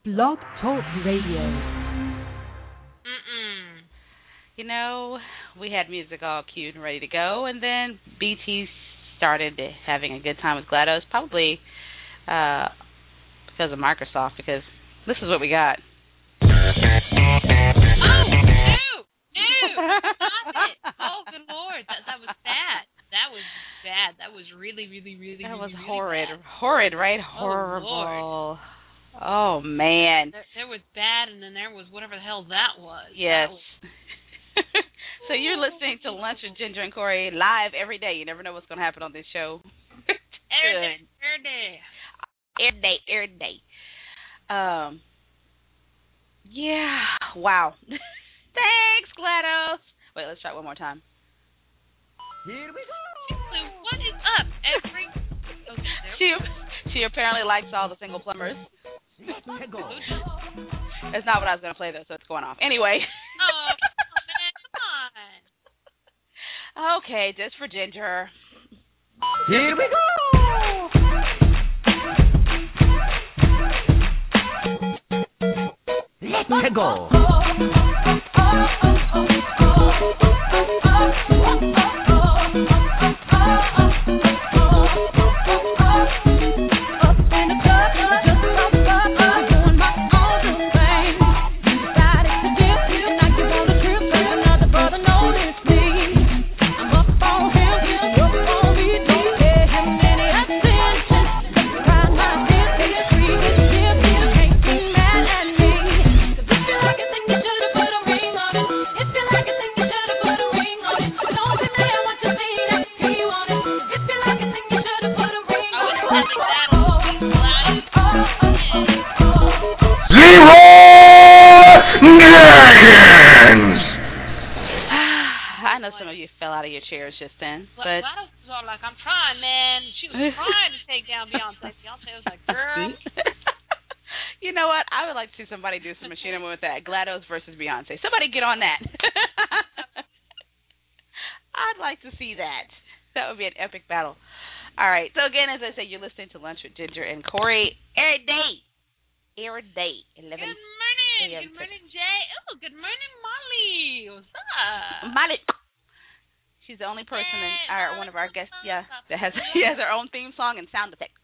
Blog Talk Radio. You know, we had music all queued and ready to go, and then BT started having a good time with GLaDOS, probably because of Microsoft, because this is what we got. Oh, no! Stop it! Oh, good Lord. That was bad. That was bad. That was really, really, really, that was really horrid. Bad. Horrid, right? Horrible. Oh, man. There was bad, and then there was whatever the hell that was. Yes. That was... So you're listening to Lunch with Ginger and Corey live every day. You never know what's going to happen on this show. Every day. Yeah. Wow. Thanks, GLaDOS. Wait, let's try it one more time. Here we go. What is up? She apparently likes all the single plumbers. That's not what I was going to play, though, so it's going off. Anyway. Oh, man, come on. Okay, just for Ginger. Here we go. Let's go. I know some of you fell out of your chairs just then, but GLaDOS was all like, "I'm trying, man." She was trying to take down Beyonce. Beyonce was like, "Girl." You know what? I would like to see somebody do some machine with that. GLaDOS versus Beyonce. Somebody get on that. I'd like to see that. That would be an epic battle. All right. So again, as I said, you're listening to Lunch with Ginger and Corey every day. 11 Good morning. Good morning, Jay. Oh, good morning, Molly. What's up? Molly. She's the only person in one of our guests, that has her own theme song and sound effect.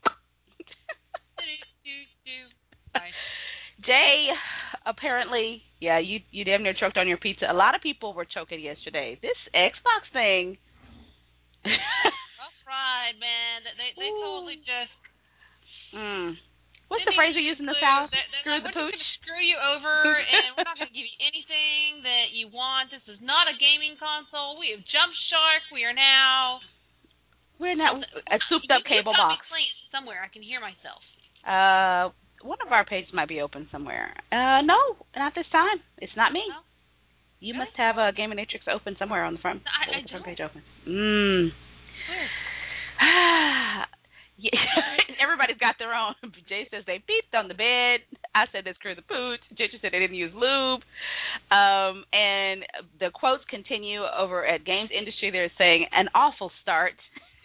Jay, apparently, you damn near choked on your pizza. A lot of people were choking yesterday. This Xbox thing. Rough ride, man. They totally just. What's the phrase we use in the South? Screw the pooch. We're just going to screw you over, and we're not going to give you anything that you want. This is not a gaming console. We have Jump Shark. We are now. We're not a souped-up cable box. Somewhere. I can hear myself. One of our pages might be open somewhere. No, not this time. It's not me. No? You must have a Gaming Matrix open somewhere on the front. I front don't. page open. Yeah. Everybody's got their own. Jay says they peeped on the bed. I said they screwed the pooch. Ginger said they didn't use lube. And the quotes continue over at Games Industry. They're saying, an awful start.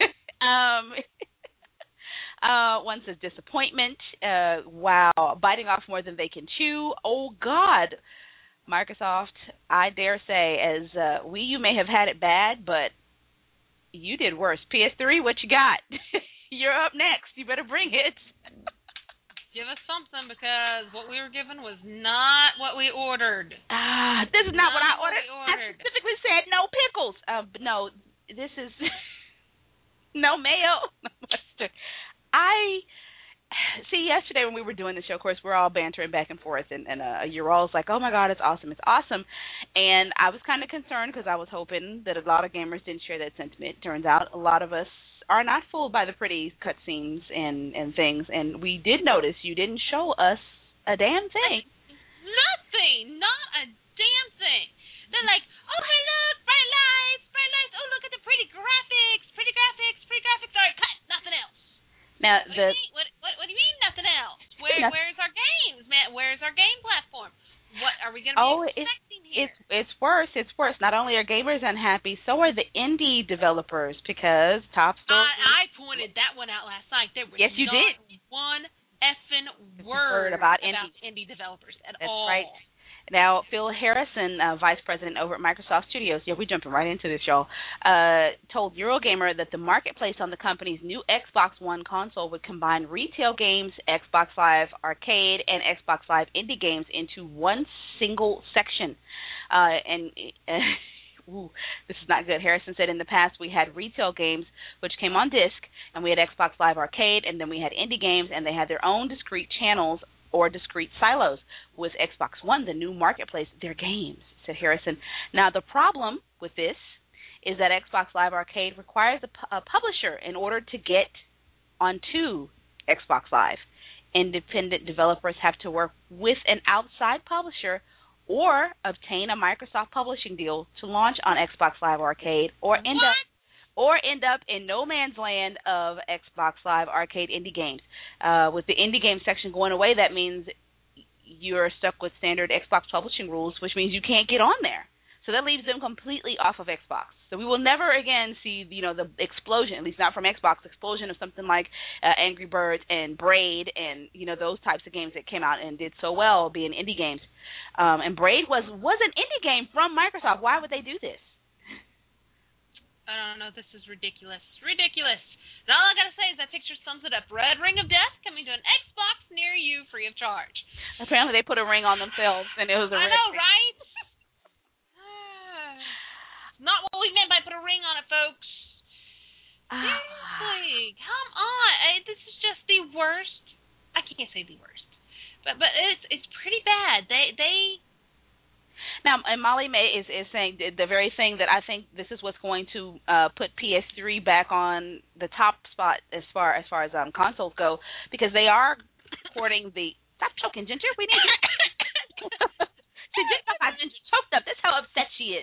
One says disappointment. Wow. Biting off more than they can chew. Oh, God. Microsoft, I dare say, as you may have had it bad, but you did worse. PS3, what you got? You're up next. You better bring it. Give us something, because what we were given was not what we ordered. This is not what I ordered. I specifically said no pickles. No, this is no mayo, no mustard. See, yesterday when we were doing the show, of course, we're all bantering back and forth, and you're all like, oh, my God, it's awesome, it's awesome. And I was kind of concerned because I was hoping that a lot of gamers didn't share that sentiment. Turns out a lot of us are not fooled by the pretty cutscenes and things, and we did notice you didn't show us a damn thing. Nothing, not a damn thing. They're like, oh, hey, look, bright lights, oh, look at the pretty graphics, all right, cut, nothing else. Now, what do you mean nothing else? Where's our games, man? Where's our game platform? What are we going to be expecting here? It's worse. It's worse. Not only are gamers unhappy, so are the indie developers, because Top Story. I pointed that one out last night. There was yes, you did. one effing word about indie developers at That's all. right. Now, Phil Harrison, Vice President over at Microsoft Studios, we're jumping right into this, y'all, told Eurogamer that the marketplace on the company's new Xbox One console would combine retail games, Xbox Live Arcade, and Xbox Live indie games into one single section. Ooh, this is not good. Harrison said in the past we had retail games, which came on disc, and we had Xbox Live Arcade, and then we had indie games, and they had their own discrete channels or discrete silos. With Xbox One, the new marketplace, their games, said Harrison. Now, the problem with this is that Xbox Live Arcade requires a publisher in order to get onto Xbox Live. Independent developers have to work with an outside publisher or obtain a Microsoft publishing deal to launch on Xbox Live Arcade or end up in no man's land of Xbox Live Arcade indie games. With the indie game section going away, that means you're stuck with standard Xbox publishing rules, which means you can't get on there. So that leaves them completely off of Xbox. So we will never again see, the explosion, at least not from Xbox, explosion of something like Angry Birds and Braid and, those types of games that came out and did so well being indie games. And Braid was an indie game from Microsoft. Why would they do this? I don't know. This is ridiculous. Ridiculous. And all I got to say is that picture sums it up. Red Ring of Death coming to an Xbox near you free of charge. Apparently they put a ring on themselves, and it was a red know, ring. Right? Not what we meant by put a ring on it, folks. Seriously. Come on. This is just the worst. I can't say the worst. But it's pretty bad. They Now, and Molly May is saying the very thing that I think this is what's going to put PS3 back on the top spot as far as consoles go, because they are courting the. Stop choking, Ginger. We need you. Ginger choked up. That's how upset she is.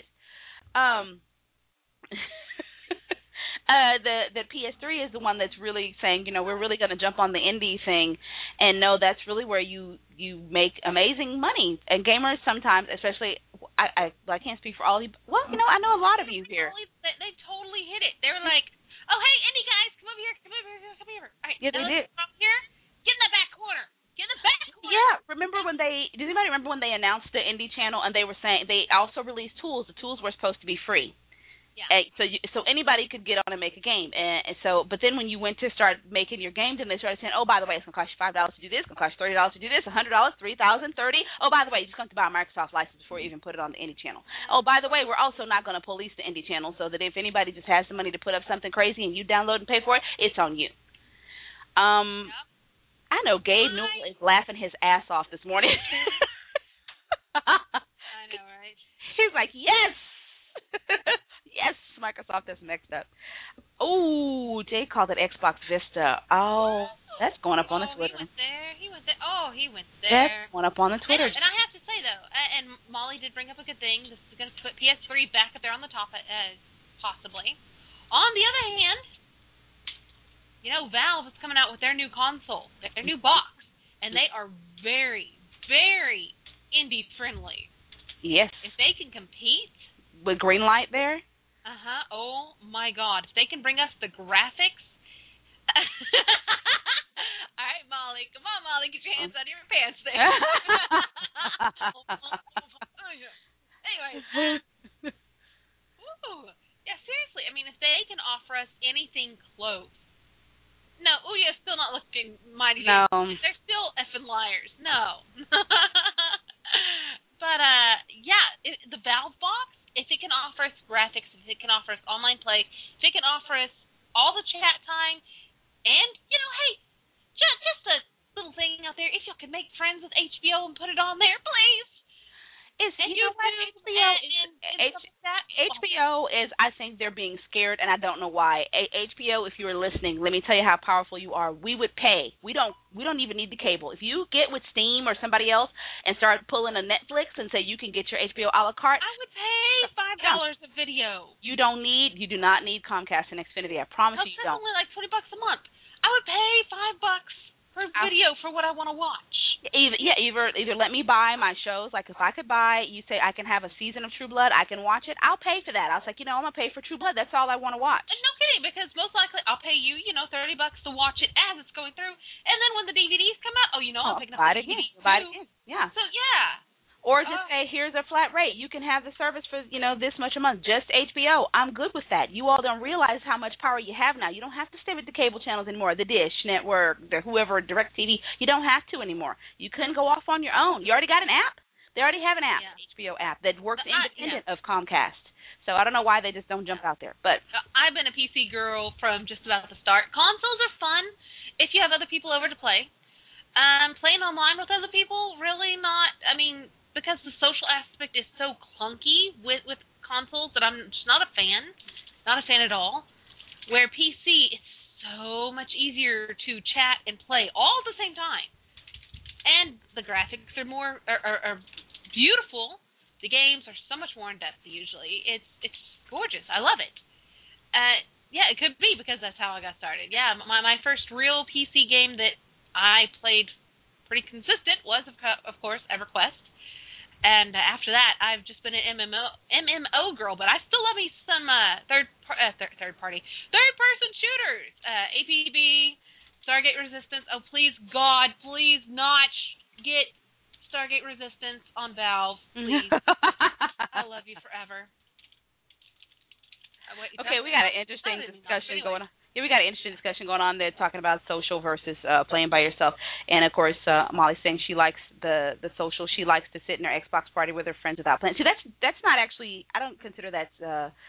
The PS3 is the one that's really saying, we're really going to jump on the indie thing, and no, that's really where you make amazing money. And gamers sometimes, especially, I can't speak for all of you. Well, I know a lot of you here. They totally hit it. They were like, oh, hey, indie guys, come over here. All right, yeah, they did. Come here. Get in the back corner. Yeah, does anybody remember when they announced the indie channel and they were saying they also released tools? The tools were supposed to be free. Yeah. So anybody could get on and make a game. And so, but then when you went to start making your game, then they started saying, oh, by the way, it's going to cost you $5 to do this, it's going to cost you $30 to do this, $100, $3,000, $30. Oh, by the way, you just have to buy a Microsoft license before you even put it on the indie channel. Oh, by the way, we're also not going to police the indie channel, so that if anybody just has the money to put up something crazy and you download and pay for it, it's on you. Yep. I know Gabe Newell is laughing his ass off this morning. I know, right? He's like, yes. Yes, Microsoft is next up. Oh, Jay called it Xbox Vista. Oh, that's going up on the Twitter. He went there. Oh, he went there. That's going up on the Twitter. And I have to say, though, and Molly did bring up a good thing. This is going to put PS3 back up there on the top, possibly. On the other hand, Valve is coming out with their new console, their new box, and they are very, very indie-friendly. Yes. If they can compete. With Greenlight there? Oh, my God. If they can bring us the graphics. All right, Molly. Come on, Molly. Get your hands out of your pants there. Anyway. Yeah, seriously. I mean, if they can offer us anything close. No, Ouya's still not looking mighty. No. They're still effing liars. No. But, the Valve box, if it can offer us graphics, if it can offer us online play, if it can offer us all the chat time, and, hey, just a little thing out there, if y'all could make friends with HBO and put it on there, please. HBO is, I think they're being scared, and I don't know why. HBO, if you were listening, let me tell you how powerful you are. We would pay. We don't even need the cable. If you get with Steam or somebody else and start pulling a Netflix and say you can get your HBO a la carte, I would pay $5 a video. You do not need Comcast and Xfinity. I promise you don't. It's only like $20 a month. I would pay $5 per video for what I want to watch. Either let me buy my shows. Like if I could buy, you say I can have a season of True Blood, I can watch it. I'll pay for that. I was like, I'm gonna pay for True Blood. That's all I want to watch. And no kidding. be, because most likely I'll pay you, $30 to watch it as it's going through, and then when the DVDs come out, I'm picking up the DVD too. Buy it again. Yeah. So yeah. Or just say, here's a flat rate. You can have the service for, this much a month, just HBO. I'm good with that. You all don't realize how much power you have now. You don't have to stay with the cable channels anymore, the Dish Network, the whoever, DirecTV. You don't have to anymore. You can go off on your own. You already got an app. They already have an app, HBO app, that works independent of Comcast. So I don't know why they just don't jump out there. But I've been a PC girl from just about the start. Consoles are fun if you have other people over to play. Playing online with other people, really not. I mean, because the social aspect is so clunky with consoles that I'm just not a fan. Not a fan at all. Where PC, it's so much easier to chat and play all at the same time. And the graphics are more are beautiful. The games are so much more in depth usually. It's gorgeous. I love it. Yeah, it could be because that's how I got started. Yeah, my first real PC game that I played pretty consistent was, of course, EverQuest. And after that, I've just been an MMO girl, but I still love me some third-person shooters. APB, Stargate Resistance. Oh, please, God, please not get Stargate Resistance on Valve, please. I love you forever. Okay, we got an interesting discussion going on. Yeah, we got an interesting discussion going on there talking about social versus playing by yourself. And, of course, Molly's saying she likes the social. She likes to sit in her Xbox party with her friends without playing. See, that's not actually – I don't consider that's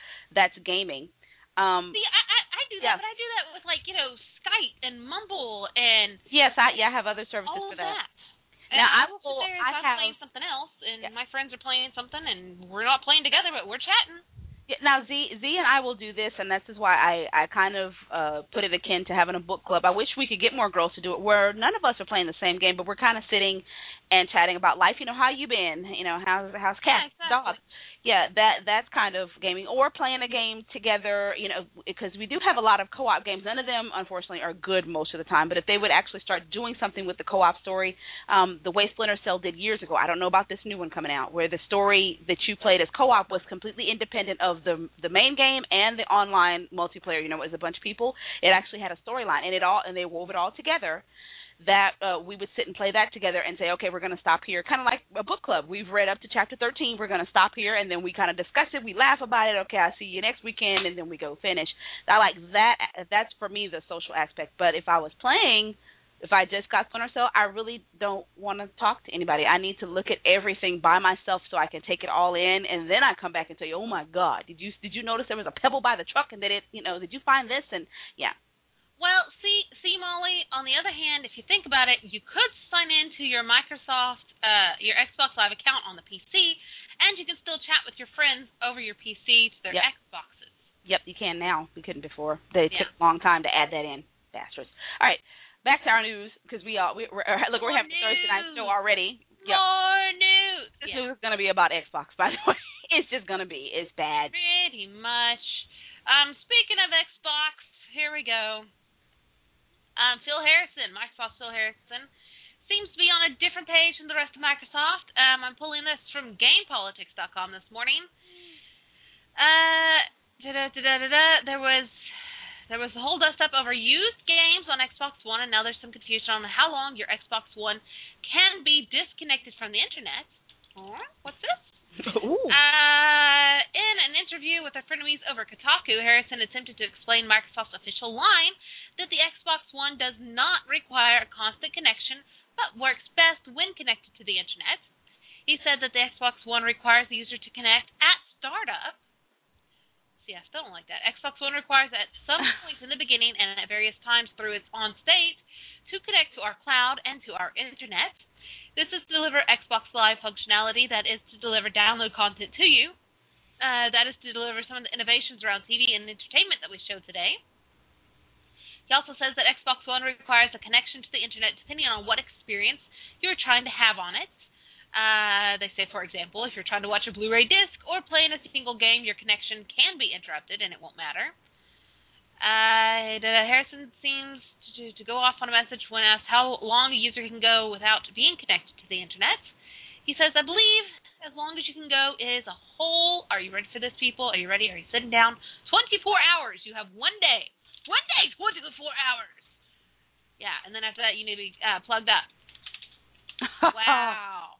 gaming. See, I do that, but I do that with, Skype and Mumble and – Yes, I have other services for that. Now, I will sit there if I'm playing something else, and my friends are playing something, and we're not playing together, but we're chatting. Yeah, now, Z and I will do this, and this is why I kind of put it akin to having a book club. I wish we could get more girls to do it, where none of us are playing the same game, but we're kind of sitting and chatting about life. How you been? How's cat, dog? Yeah, that's kind of gaming. Or playing a game together, because we do have a lot of co-op games. None of them, unfortunately, are good most of the time. But if they would actually start doing something with the co-op story, the way Splinter Cell did years ago, I don't know about this new one coming out, where the story that you played as co-op was completely independent of the main game and the online multiplayer. It was a bunch of people. It actually had a storyline, and they wove it all together. That we would sit and play that together and say, okay, we're going to stop here. Kind of like a book club. We've read up to chapter 13. We're going to stop here, and then we kind of discuss it. We laugh about it. Okay, I'll see you next weekend, and then we go finish. I like that. That's, for me, the social aspect. But if I was playing, if I just got Splinter Cell, I really don't want to talk to anybody. I need to look at everything by myself so I can take it all in, and then I come back and tell you, oh, my God, did you notice there was a pebble by the truck, and that did you find this? And, yeah. Well, see, Molly, on the other hand, if you think about it, you could sign into your Microsoft, your Xbox Live account on the PC, and you can still chat with your friends over your PC to their Xboxes. Yep, you can now. We couldn't before. They took a long time to add that in. Bastards. All right, back to our news, because we're having a Thursday night show already. Yep. More news. This news is going to be about Xbox, by the way. It's just going to be. It's bad. Pretty much. Speaking of Xbox, here we go. Microsoft's Phil Harrison, seems to be on a different page than the rest of Microsoft. I'm pulling this from GamePolitics.com this morning. There was a whole dust up over used games on Xbox One, and now there's some confusion on how long your Xbox One can be disconnected from the internet. What's this? In an interview with our frenemies over Kotaku, Harrison attempted to explain Microsoft's official line that the Xbox One does not require a constant connection, but works best when connected to the internet. He said that the Xbox One requires the user to connect at startup. See, I still don't like that. Xbox One requires at some point in the beginning and at various times through its on state to connect to our cloud and to our internet. This is to deliver Xbox Live functionality, that is to deliver download content to you. That is to deliver some of the innovations around TV and entertainment that we showed today. He also says that Xbox One requires a connection to the internet depending on what experience you're trying to have on it. They say, for example, if you're trying to watch a Blu-ray disc or play in a single game, your connection can be interrupted and it won't matter. Harrison seems to go off on a message when asked how long a user can go without being connected to the internet. He says, I believe as long as you can go is a whole, are you ready for this, people? Are you ready? Are you sitting down? 24 hours. You have 1 day. 1 day, 24 hours. Yeah, and then after that, you need to be plugged up. Wow.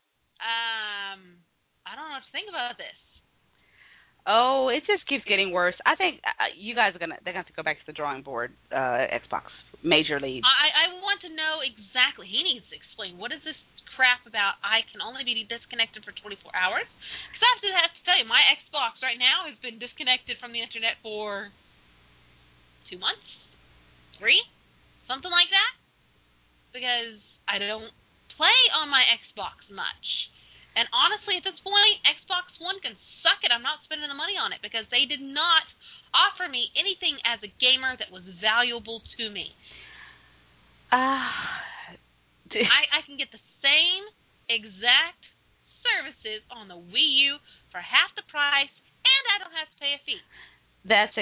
I don't know what to think about this. Oh, it just keeps getting worse. I think you guys they're gonna have to go back to the drawing board. Xbox Major League. I want to know exactly. He needs to explain what is this crap about. I can only be disconnected for 24 hours. Because I have to tell you, my Xbox right now has been disconnected from the internet for 2 months, 3, something like that. Because I don't play on my Xbox much. And honestly, at this point, Xbox One can suck it. I'm not spending the money on it because they did not offer me anything as a gamer that was valuable to me. I can get the same exact services on the Wii U for half the price, and I don't have to pay a fee. That's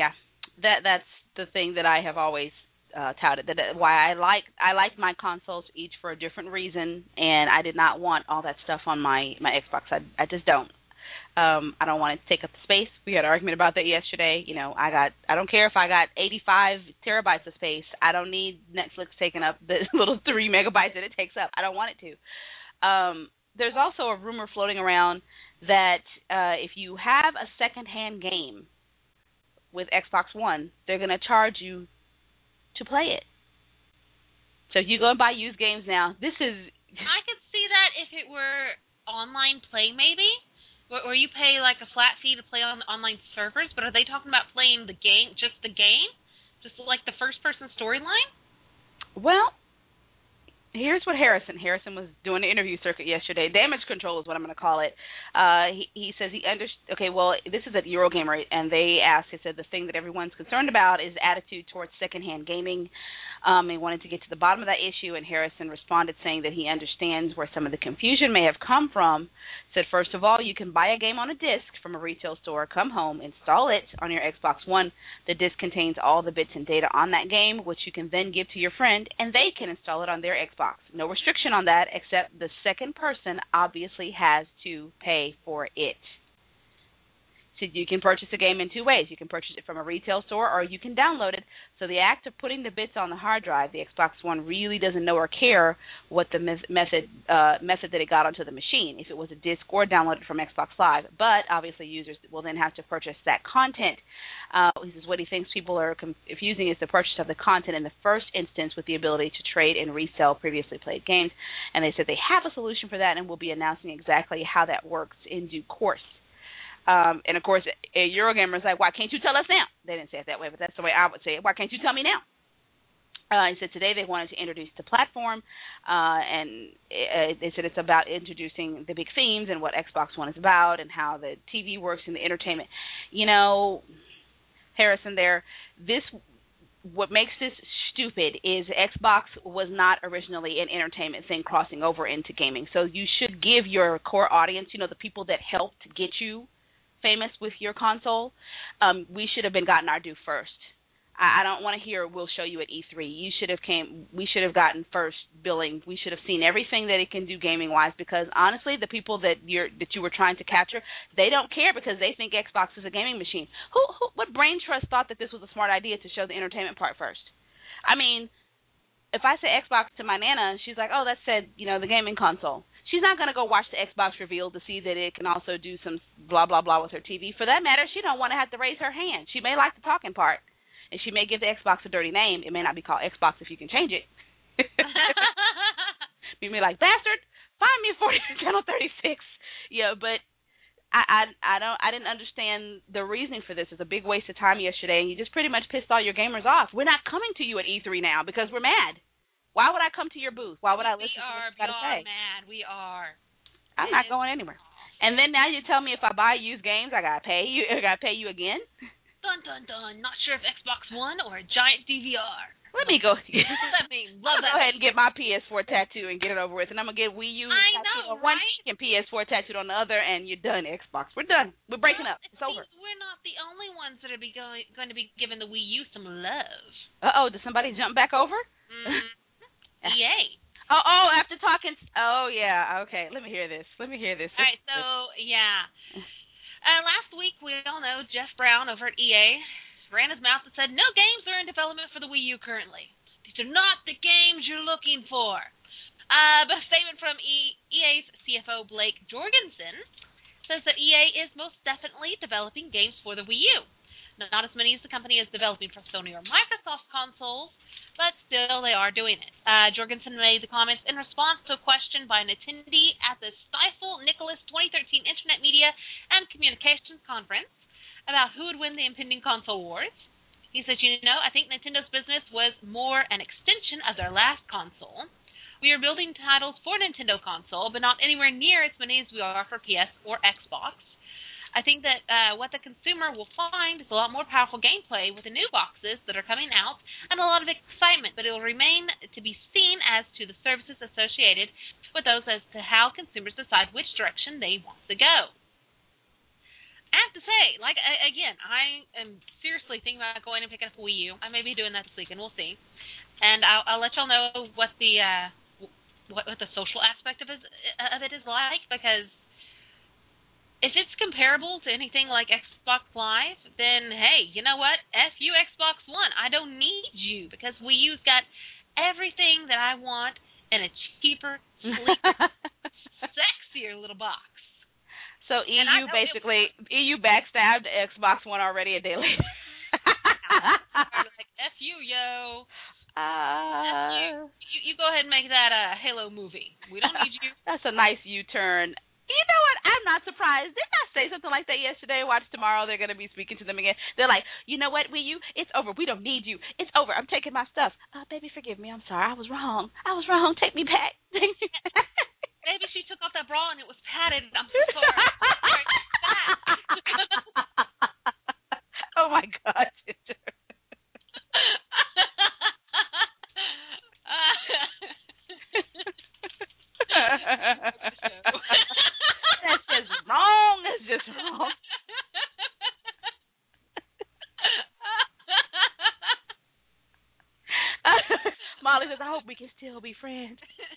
the thing that I have always touted, that why I like my consoles each for a different reason, and I did not want all that stuff on my Xbox. I just don't. I don't want it to take up the space. We had an argument about that yesterday. You know, I don't care if I got 85 terabytes of space. I don't need Netflix taking up the little 3 megabytes that it takes up. I don't want it to. There's also a rumor floating around that if you have a secondhand game with Xbox One, they're going to charge you to play it. So if you go and buy used games now, this is... I could see that if it were online play, maybe, or you pay like a flat fee to play on the online servers, but are they talking about playing the game, just like the first-person storyline? Well, here's what Harrison was doing the interview circuit yesterday. Damage control is what I'm going to call it. He says okay, well, this is at Eurogamer, and they asked, he said the thing that everyone's concerned about is attitude towards secondhand gaming. He wanted to get to the bottom of that issue, and Harrison responded saying that he understands where some of the confusion may have come from. Said, first of all, you can buy a game on a disc from a retail store, come home, install it on your Xbox One. The disc contains all the bits and data on that game, which you can then give to your friend, and they can install it on their Xbox. No restriction on that, except the second person obviously has to pay for it. So you can purchase a game in 2 ways. You can purchase it from a retail store, or you can download it. So the act of putting the bits on the hard drive, the Xbox One really doesn't know or care what the method that it got onto the machine, if it was a disc or downloaded from Xbox Live. But obviously users will then have to purchase that content. This is what he thinks people are confusing is the purchase of the content in the first instance with the ability to trade and resell previously played games. And they said they have a solution for that and will be announcing exactly how that works in due course. And, of course, Eurogamer is like, why can't you tell us now? They didn't say it that way, but that's the way I would say it. Why can't you tell me now? He said today they wanted to introduce the platform, and they said it's about introducing the big themes and what Xbox One is about and how the TV works and the entertainment. You know, Harrison there, what makes this stupid is Xbox was not originally an entertainment thing crossing over into gaming. So you should give your core audience, you know, the people that helped get you famous with your console, we should have been gotten our due first. I don't want to hear we'll show you at E3. We should have gotten first billing. We should have seen everything that it can do gaming wise, because honestly, the people that you were trying to capture, they don't care because they think Xbox is a gaming machine. What brain trust thought that this was a smart idea to show the entertainment part first? I mean, if I say Xbox to my Nana, she's like, oh, that said, you know, the gaming console. She's not going to go watch the Xbox reveal to see that it can also do some blah, blah, blah with her TV. For that matter, she don't want to have to raise her hand. She may like the talking part, and she may give the Xbox a dirty name. It may not be called Xbox if you can change it. You may be like, bastard, find me a channel 36. Yeah, but I didn't understand the reasoning for this. It's a big waste of time yesterday, and you just pretty much pissed all your gamers off. We're not coming to you at E3 now because we're mad. Why would I come to your booth? Why would I listen to what you got to say? We are. I'm not going anywhere. And then now you tell me if I buy used games, I gotta pay you. I gotta pay you again. Dun dun dun. Not sure if Xbox One or a giant DVR. Let me go. What does that mean? Go ahead and get my PS4 tattoo and get it over with, and I'm gonna get Wii U tattooed on one cheek and PS4 tattooed on the other, and you're done. Xbox, we're done. We're breaking up. It's over. We're not the only ones that are going to be giving the Wii U some love. Did somebody jump back over? EA. Oh, after talking. Oh, yeah. Okay, let me hear this. All right, so, yeah. Last week, we all know Jeff Brown over at EA ran his mouth and said no games are in development for the Wii U currently. These are not the games you're looking for. But a statement from EA's CFO Blake Jorgensen says that EA is most definitely developing games for the Wii U. Not as many as the company is developing for Sony or Microsoft consoles, but still they are doing it. Jorgensen made the comments in response to a question by an attendee at the Stifel Nicholas 2013 Internet Media and Communications Conference about who would win the impending console wars. He said, I think Nintendo's business was more an extension of their last console. We are building titles for Nintendo console, but not anywhere near as many as we are for PS or Xbox. I think that what the consumer will find is a lot more powerful gameplay with the new boxes that are coming out and a lot of excitement, but it will remain to be seen as to the services associated with those as to how consumers decide which direction they want to go. I have to say, I am seriously thinking about going and picking up a Wii U. I may be doing that this weekend. We'll see. And I'll let y'all know what the social aspect of it is like, because if it's comparable to anything like Xbox Live, then, hey, you know what? F you, Xbox One. I don't need you, because Wii U's got everything that I want in a cheaper, sleeker, sexier little box. So EU backstabbed Xbox One already a day later. Like, F you, yo. You go ahead and make that a Halo movie. We don't need you. That's a nice U-turn. You know what? I'm not surprised. Didn't I say something like that yesterday? Watch tomorrow. They're going to be speaking to them again. They're like, you know what, Wii U? It's over. We don't need you. It's over. I'm taking my stuff. Baby, forgive me. I'm sorry. I was wrong. Take me back. Maybe she took off that bra and it was padded. I'm so sorry. Oh, my God, Ginger. That's just wrong. That's just wrong. Molly says, I hope we can still be friends.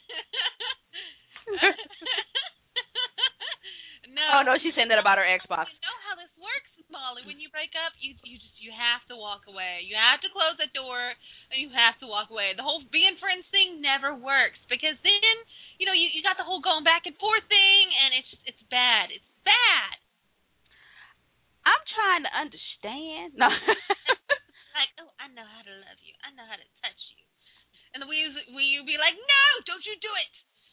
No. Oh, no, she's saying that about her Xbox. You know how this works, Molly. When you break up, you have to walk away. You have to close the door, and you have to walk away. The whole being friends thing never works, because then, you got the whole going back and forth thing, and it's bad. It's bad. I'm trying to understand. No. Like, oh, I know how to love you. I know how to touch you. And the Wii U be like, no, don't you do it.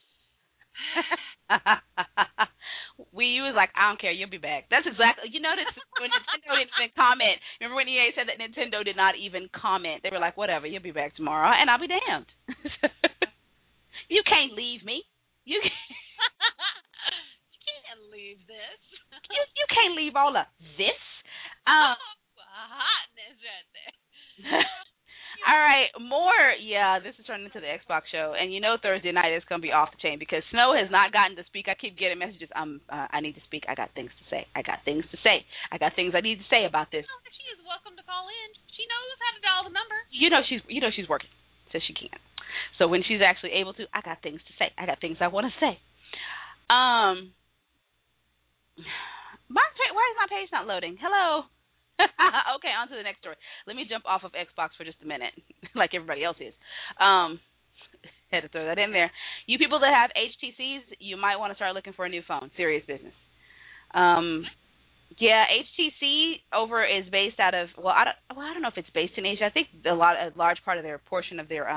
Wii U is like, I don't care, you'll be back. That's exactly, that's when Nintendo didn't even comment. Remember when EA said that Nintendo did not even comment? They were like, whatever, you'll be back tomorrow, and I'll be damned. You can't leave me. You can't leave this. you can't leave all of this. Hotness right there. All right, more. Yeah, this is turning into the Xbox show, and Thursday night is gonna be off the chain because Snow has not gotten to speak. I keep getting messages. I need to speak. I got things to say. I got things I need to say about this. Oh, she is welcome to call in. She knows how to dial the number. She's working, so she can't. So when she's actually able to, I got things to say. I got things I want to say. Why is my page not loading? Hello. Okay, on to the next story. Let me jump off of Xbox for just a minute, like everybody else is. Had to throw that in there. You people that have HTCs, you might want to start looking for a new phone. Serious business. Yeah, HTC is based out of I don't know if it's based in Asia. I think a large part of their portion of their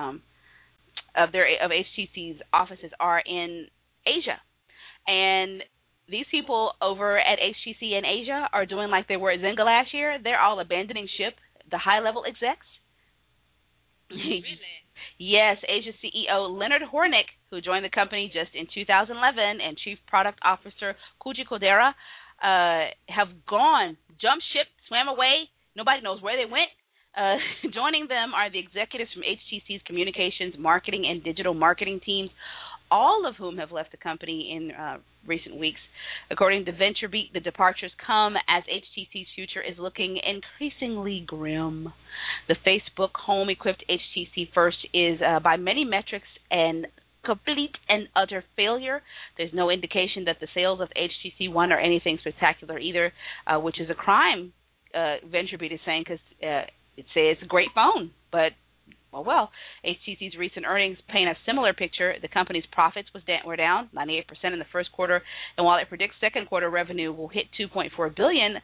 HTC's offices are in Asia, and these people over at HTC in Asia are doing like they were at Zynga last year. They're all abandoning ship, the high-level execs. Really? Yes, Asia CEO Leonard Hornick, who joined the company just in 2011, and Chief Product Officer Koji Kodera have jumped ship, swam away. Nobody knows where they went. Joining them are the executives from HTC's communications, marketing, and digital marketing teams, all of whom have left the company in recent weeks. According to VentureBeat, the departures come as HTC's future is looking increasingly grim. The Facebook home-equipped HTC First is, by many metrics, an complete and utter failure. There's no indication that the sales of HTC One are anything spectacular either, which is a crime, VentureBeat is saying, because it says it's a great phone, but well, HTC's recent earnings paint a similar picture. The company's profits were down 98% in the first quarter, and while it predicts second quarter revenue will hit $2.4 billion,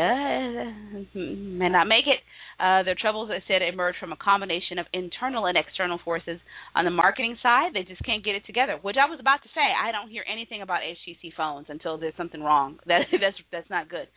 may not make it. Their troubles, as I said, emerge from a combination of internal and external forces. On the marketing side, they just can't get it together, which I was about to say. I don't hear anything about HTC phones until there's something wrong. That's not good.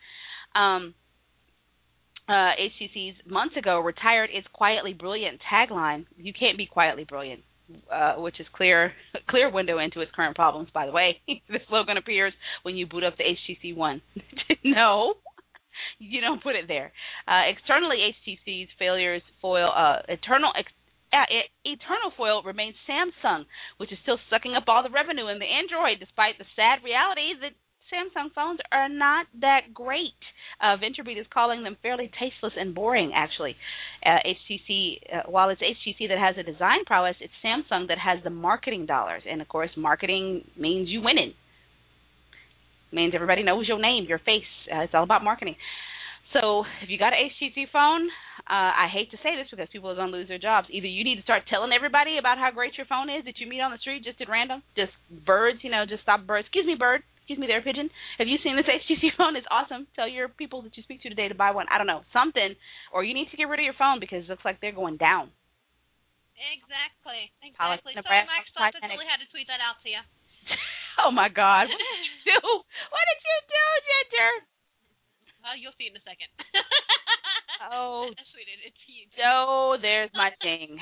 HTC's months ago retired its quietly brilliant tagline. You can't be quietly brilliant, which is clear window into its current problems, by the way. The slogan appears when you boot up the HTC One. No, you don't put it there. Externally, HTC's failures foil eternal foil remains Samsung, which is still sucking up all the revenue in the Android, despite the sad reality that Samsung phones are not that great. VentureBeat is calling them fairly tasteless and boring, actually. While it's HTC that has the design prowess, it's Samsung that has the marketing dollars. And, of course, marketing means you winning. Means everybody knows your name, your face. It's all about marketing. So if you got an HTC phone, I hate to say this because people are going to lose their jobs. Either you need to start telling everybody about how great your phone is that you meet on the street just at random, just birds, just stop birds. Excuse me, bird. Excuse me there, pigeon. Have you seen this HTC phone? It's awesome. Tell your people that you speak to today to buy one. I don't know, something. Or you need to get rid of your phone because it looks like they're going down. Exactly. Sorry, Microsoft, I totally had to tweet that out to you. Oh, my God. What did you do? What did you do, Ginger? Well, you'll see in a second. Oh. I tweeted. It's huge. Oh, there's my thing.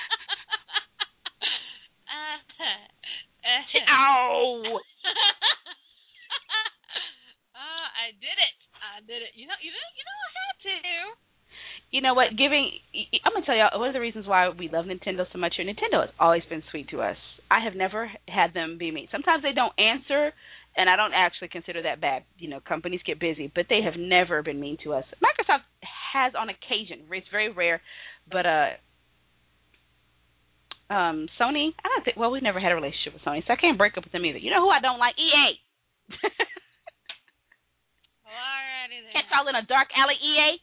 Ow! I did it. You know, I had to. You know what? I'm going to tell you, one of the reasons why we love Nintendo so much, Nintendo has always been sweet to us. I have never had them be mean. Sometimes they don't answer, and I don't actually consider that bad. Companies get busy, but they have never been mean to us. Microsoft has on occasion. It's very rare, but Sony, I don't think, well, we've never had a relationship with Sony, so I can't break up with them either. You know who I don't like? EA. Alrighty then. Catch y'all in a dark alley, EA.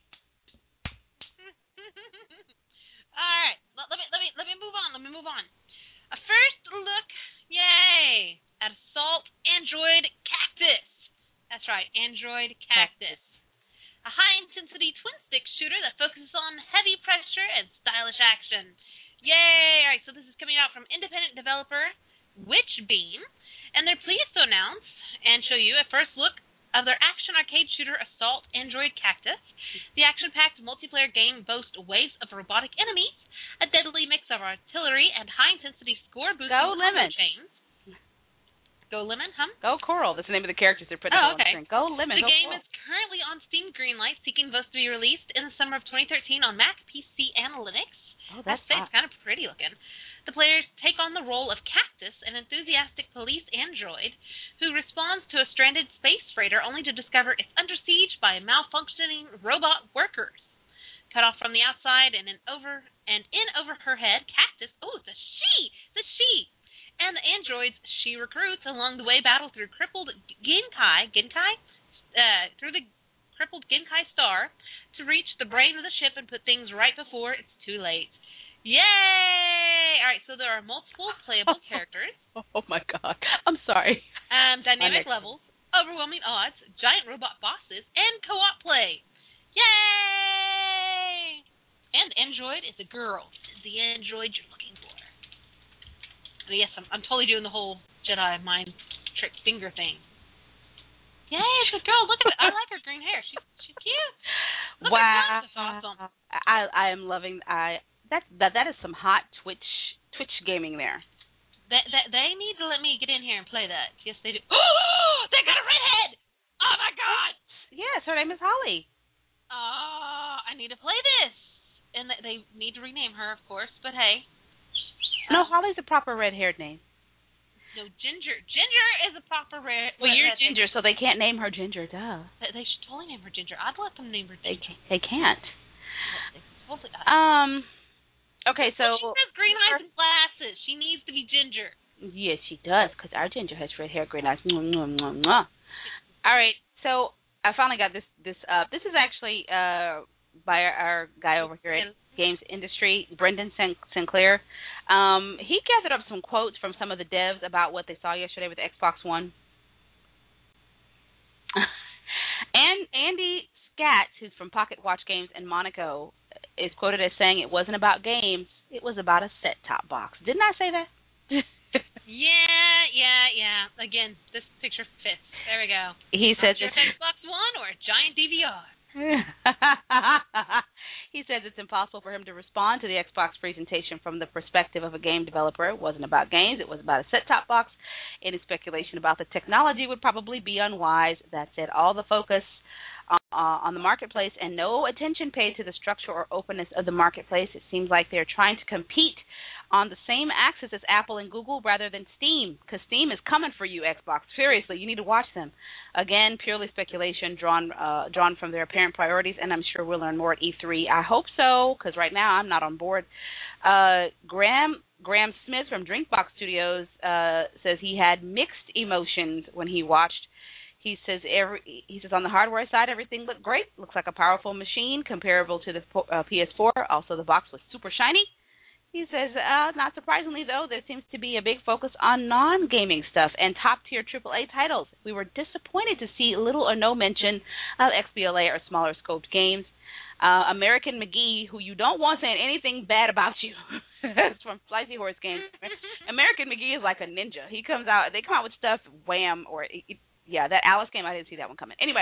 Alright, let me move on. A first look, yay, at Assault Android Cactus. That's right, Android Cactus. A high-intensity twin-stick shooter that focuses on heavy pressure and stylish action. Yay! Alright, so this is coming out from independent developer Witchbeam, and they're pleased to announce and show you a first look of their action arcade shooter Assault Android Cactus. The action-packed multiplayer game boasts waves of robotic enemies, a deadly mix of artillery, and high-intensity score-boosting combo chains. Go Lemon, huh? Go Coral. That's the name of the characters they're putting on the screen. Go Lemon. The game is currently on Steam Greenlight, seeking votes to be released in the summer of 2013 on Mac, PC, and Linux. Oh, that's it's kind of pretty looking. The players take on the role of Cactus, an enthusiastic police android who responds to a stranded space freighter only to discover it's under siege by malfunctioning robot workers. Cut off from the outside and in over her head, Cactus, it's a she! The she! And the androids she recruits along the way battle through crippled Genkai star to reach the brain of the ship and put things right before it's too late. Yay! Alright, so there are multiple playable characters. Oh my God. I'm sorry. Dynamic levels, overwhelming odds, giant robot bosses, and co-op play. Yay! And Android is a girl. This is the Android you're looking for. But yes, I'm totally doing the whole Jedi mind trick finger thing. Yay, it's a girl. Look at it. I like her green hair. She's cute. Look wow. That's awesome. I am loving that is some hot Twitch gaming there. They need to let me get in here and play that. Yes, they do. Oh, they got a redhead! Oh my God! Yes, her name is Holly. Oh, I need to play this. And they need to rename her, of course. But hey. No, Holly's a proper red-haired name. No, Ginger. Ginger is a proper red. Well, you're Ginger, so they can't name her Ginger. Duh. They should totally name her Ginger. I'd let them name her Ginger. They can't. Totally. Okay, so she has green eyes and glasses. She needs to be Ginger. Yes, she does, because our Ginger has red hair, great eyes. Mwah, mwah, mwah, mwah. All right, so I finally got this up. This is actually by our guy over here at Games Industry, Brendan Sinclair. He gathered up some quotes from some of the devs about what they saw yesterday with the Xbox One. And Andy Scatz, who's from Pocket Watch Games in Monaco, is quoted as saying it wasn't about games, it was about a set-top box. Didn't I say that? Yeah. Again, this picture fits. There we go. He says it's Xbox One or a giant DVR. He says it's impossible for him to respond to the Xbox presentation from the perspective of a game developer. It wasn't about games. It was about a set-top box. Any speculation about the technology would probably be unwise. That said, all the focus on the marketplace and no attention paid to the structure or openness of the marketplace. It seems like they're trying to compete on the same axis as Apple and Google rather than Steam, because Steam is coming for you, Xbox. Seriously, you need to watch them. Again, purely speculation drawn from their apparent priorities, and I'm sure we'll learn more at E3. I hope so, because right now I'm not on board. Graham Smith from Drinkbox Studios says he had mixed emotions when he watched. He says on the hardware side, everything looked great. Looks like a powerful machine comparable to the PS4. Also, the box was super shiny. He says, not surprisingly, though, there seems to be a big focus on non-gaming stuff and top-tier AAA titles. We were disappointed to see little or no mention of XBLA or smaller-scoped games. American McGee, who you don't want saying anything bad about you, it's from Slicey Horse Games. American McGee is like a ninja. They come out with stuff, wham, or... that Alice game, I didn't see that one coming. Anyway,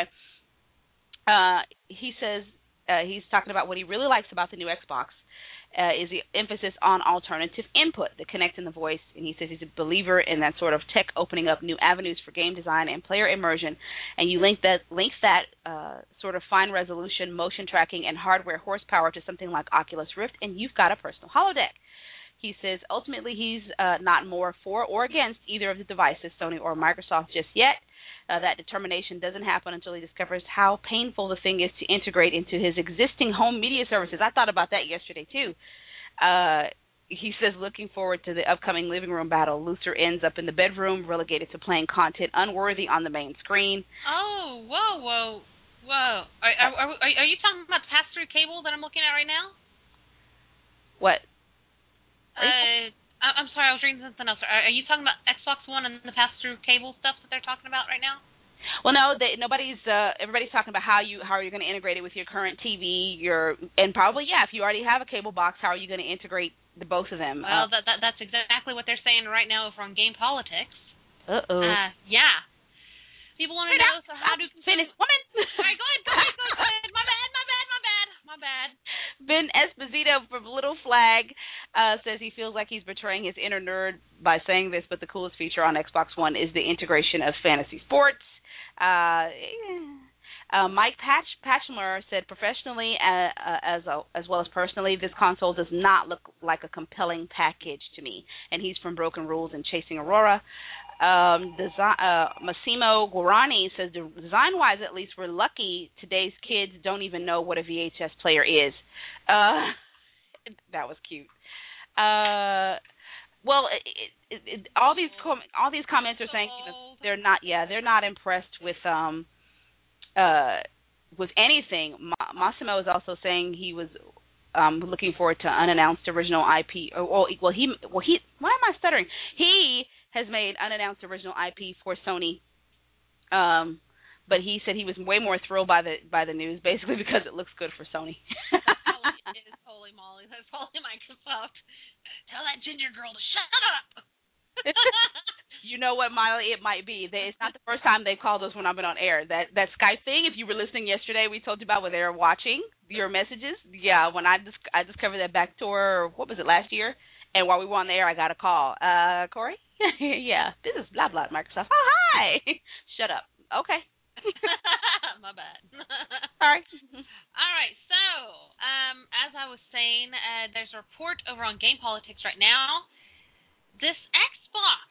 he says he's talking about what he really likes about the new Xbox is the emphasis on alternative input, the connect and the voice, and he says he's a believer in that sort of tech opening up new avenues for game design and player immersion, and you link that sort of fine resolution, motion tracking, and hardware horsepower to something like Oculus Rift, and you've got a personal holodeck. He says ultimately he's not more for or against either of the devices, Sony or Microsoft, just yet. That determination doesn't happen until he discovers how painful the thing is to integrate into his existing home media services. I thought about that yesterday, too. He says, looking forward to the upcoming living room battle. Luther ends up in the bedroom, relegated to playing content unworthy on the main screen. Oh, whoa. Are you talking about the pass-through cable that I'm looking at right now? What? I'm sorry, I was reading something else. Are you talking about Xbox One and the pass-through cable stuff that they're talking about right now? Well, no, everybody's talking about how you're going to integrate it with your current TV, and probably, if you already have a cable box, how are you going to integrate the both of them? Well, that's exactly what they're saying right now over on Game Politics. Uh-oh. Yeah. People want to know, so how do... Finish, woman! All right, go ahead. My bad. Ben Esposito from Little Flag says he feels like he's betraying his inner nerd by saying this, but the coolest feature on Xbox One is the integration of fantasy sports. Mike Patchmer said professionally as well as personally, this console does not look like a compelling package to me. And he's from Broken Rules and Chasing Aurora. Massimo Guarani says, design-wise, at least, we're lucky today's kids don't even know what a VHS player is. That was cute. Well, all these comments are saying they're not impressed with anything. Massimo is also saying he was looking forward to unannounced original IP. Why am I stuttering? He has made unannounced original IP for Sony, but he said he was way more thrilled by the news, basically because it looks good for Sony. It is holy moly. That's holy Microsoft. Tell that ginger girl to shut up. You know what, Miley? It might be. It's not the first time they've called us when I've been on air. That Skype thing, if you were listening yesterday, we told you about when they were watching your messages. Yeah, when I discovered that backdoor, what was it, last year? And while we were on the air, I got a call. Corey? Yeah, this is blah, blah, Microsoft. Oh, hi. Shut up. Okay. My bad. Sorry. All right, so as I was saying, there's a report over on Game Politics right now. This Xbox,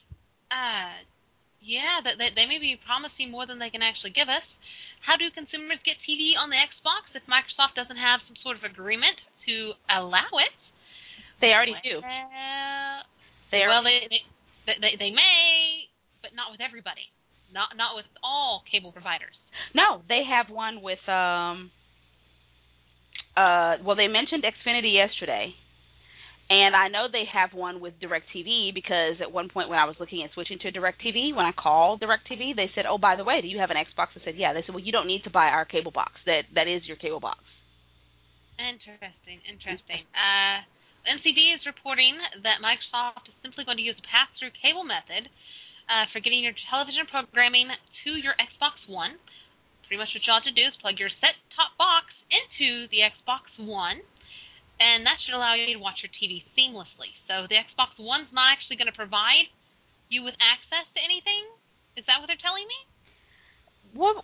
they may be promising more than they can actually give us. How do consumers get TV on the Xbox if Microsoft doesn't have some sort of agreement to allow it? They already do. They may, but not with everybody. Not with all cable providers. No, they have one with well, they mentioned Xfinity yesterday. And I know they have one with DirecTV because at one point when I was looking at switching to DirecTV, when I called DirecTV, they said, "Oh, by the way, do you have an Xbox?" I said, "Yeah." They said, "Well, you don't need to buy our cable box. That is your cable box." Interesting. NCB is reporting that Microsoft is simply going to use a pass-through cable method for getting your television programming to your Xbox One. Pretty much what you have to do is plug your set-top box into the Xbox One, and that should allow you to watch your TV seamlessly. So the Xbox One's not actually going to provide you with access to anything? Is that what they're telling me? Well,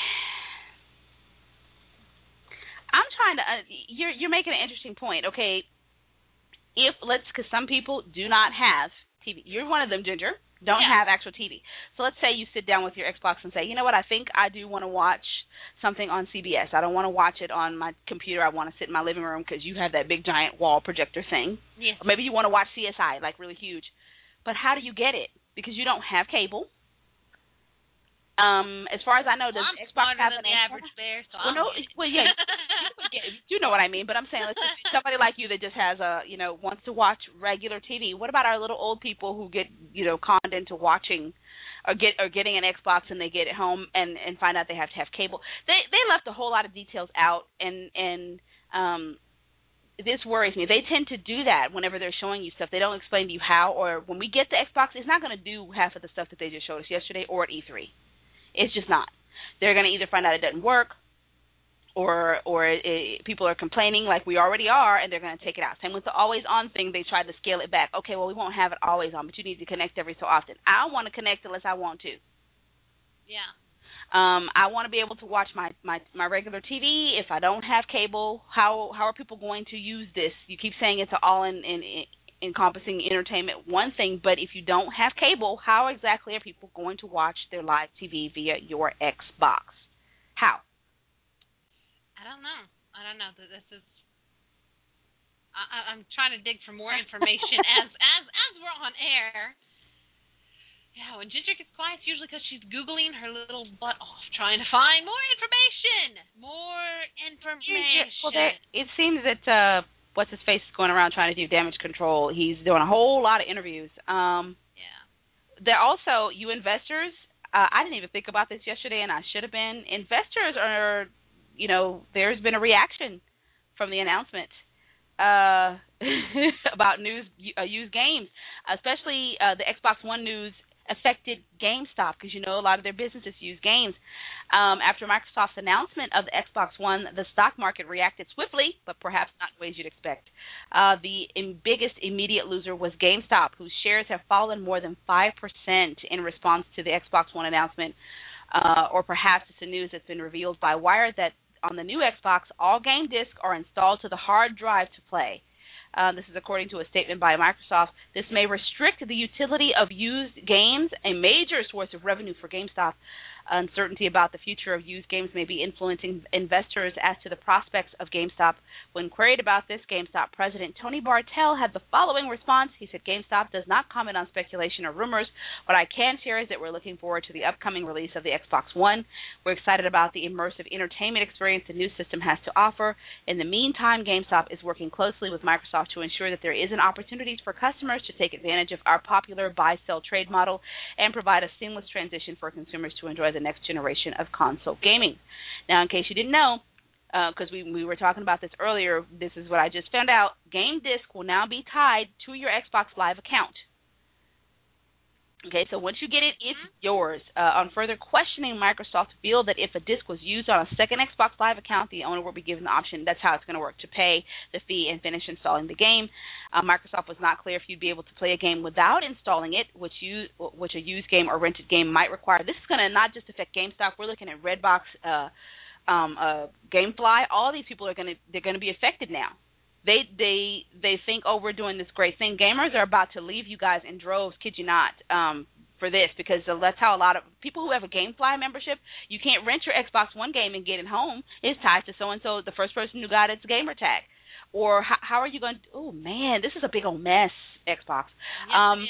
I'm trying to. You're making an interesting point. Okay, because some people do not have TV. You're one of them, Ginger. Don't have actual TV. So let's say you sit down with your Xbox and say, you know what, I think I do want to watch something on CBS. I don't want to watch it on my computer. I want to sit in my living room because you have that big giant wall projector thing. Yes. Or maybe you want to watch CSI, like really huge. But how do you get it? Because you don't have cable. As far as I know, does Xbox have an average bear? So yeah, you know what I mean. But I'm saying, let's just, somebody like you that just has wants to watch regular TV. What about our little old people who get conned into watching or getting an Xbox and they get it home and find out they have to have cable? They left a whole lot of details out, and this worries me. They tend to do that whenever they're showing you stuff. They don't explain to you how, or when we get the Xbox, it's not going to do half of the stuff that they just showed us yesterday or at E3. It's just not. They're going to either find out it doesn't work, or people are complaining like we already are, and they're going to take it out. Same with the always on thing. They tried to scale it back. Okay, well, we won't have it always on, but you need to connect every so often. I don't want to connect unless I want to. Yeah. I want to be able to watch my regular TV. If I don't have cable, how are people going to use this? You keep saying it's all encompassing entertainment, one thing, but if you don't have cable, how exactly are people going to watch their live TV via your Xbox? How? I don't know. This is. I'm trying to dig for more information as we're on air. Yeah, when Ginger gets quiet, it's usually because she's Googling her little butt off, trying to find more information. Well, it seems that what's his face is going around trying to do damage control. He's doing a whole lot of interviews. Yeah. They're also, you investors, I didn't even think about this yesterday, and I should have been. Investors are, there's been a reaction from the announcement about used games, especially the Xbox One news affected GameStop because, a lot of their businesses use games. After Microsoft's announcement of the Xbox One, the stock market reacted swiftly, but perhaps not in ways you'd expect. The biggest immediate loser was GameStop, whose shares have fallen more than 5% in response to the Xbox One announcement, or perhaps it's the news that's been revealed by Wired that on the new Xbox, all game discs are installed to the hard drive to play. This is according to a statement by Microsoft. This may restrict the utility of used games, a major source of revenue for GameStop. Uncertainty about the future of used games may be influencing investors as to the prospects of GameStop. When queried about this, GameStop president Tony Bartel had the following response. He said, GameStop does not comment on speculation or rumors. What I can share is that we're looking forward to the upcoming release of the Xbox One. We're excited about the immersive entertainment experience the new system has to offer. In the meantime, GameStop is working closely with Microsoft to ensure that there is an opportunity for customers to take advantage of our popular buy-sell-trade model and provide a seamless transition for consumers to enjoy the next generation of console gaming. Now, in case you didn't know, because we were talking about this earlier, this is what I just found out. Game Disc will now be tied to your Xbox Live account. Okay, so once you get it, it's yours. On further questioning, Microsoft revealed that if a disc was used on a second Xbox Live account, the owner will be given the option. That's how it's going to work, to pay the fee and finish installing the game. Microsoft was not clear if you'd be able to play a game without installing it, which a used game or rented game might require. This is going to not just affect GameStop. We're looking at Redbox, GameFly. All these people they're going to be affected now. They think, oh, we're doing this great thing. Gamers are about to leave you guys in droves, kid you not, for this, because that's how a lot of people who have a GameFly membership, you can't rent your Xbox One game and get it home. It's tied to so-and-so, the first person who got its gamer tag. Or how are you going to, oh, man, this is a big old mess, Xbox. Yes, it is.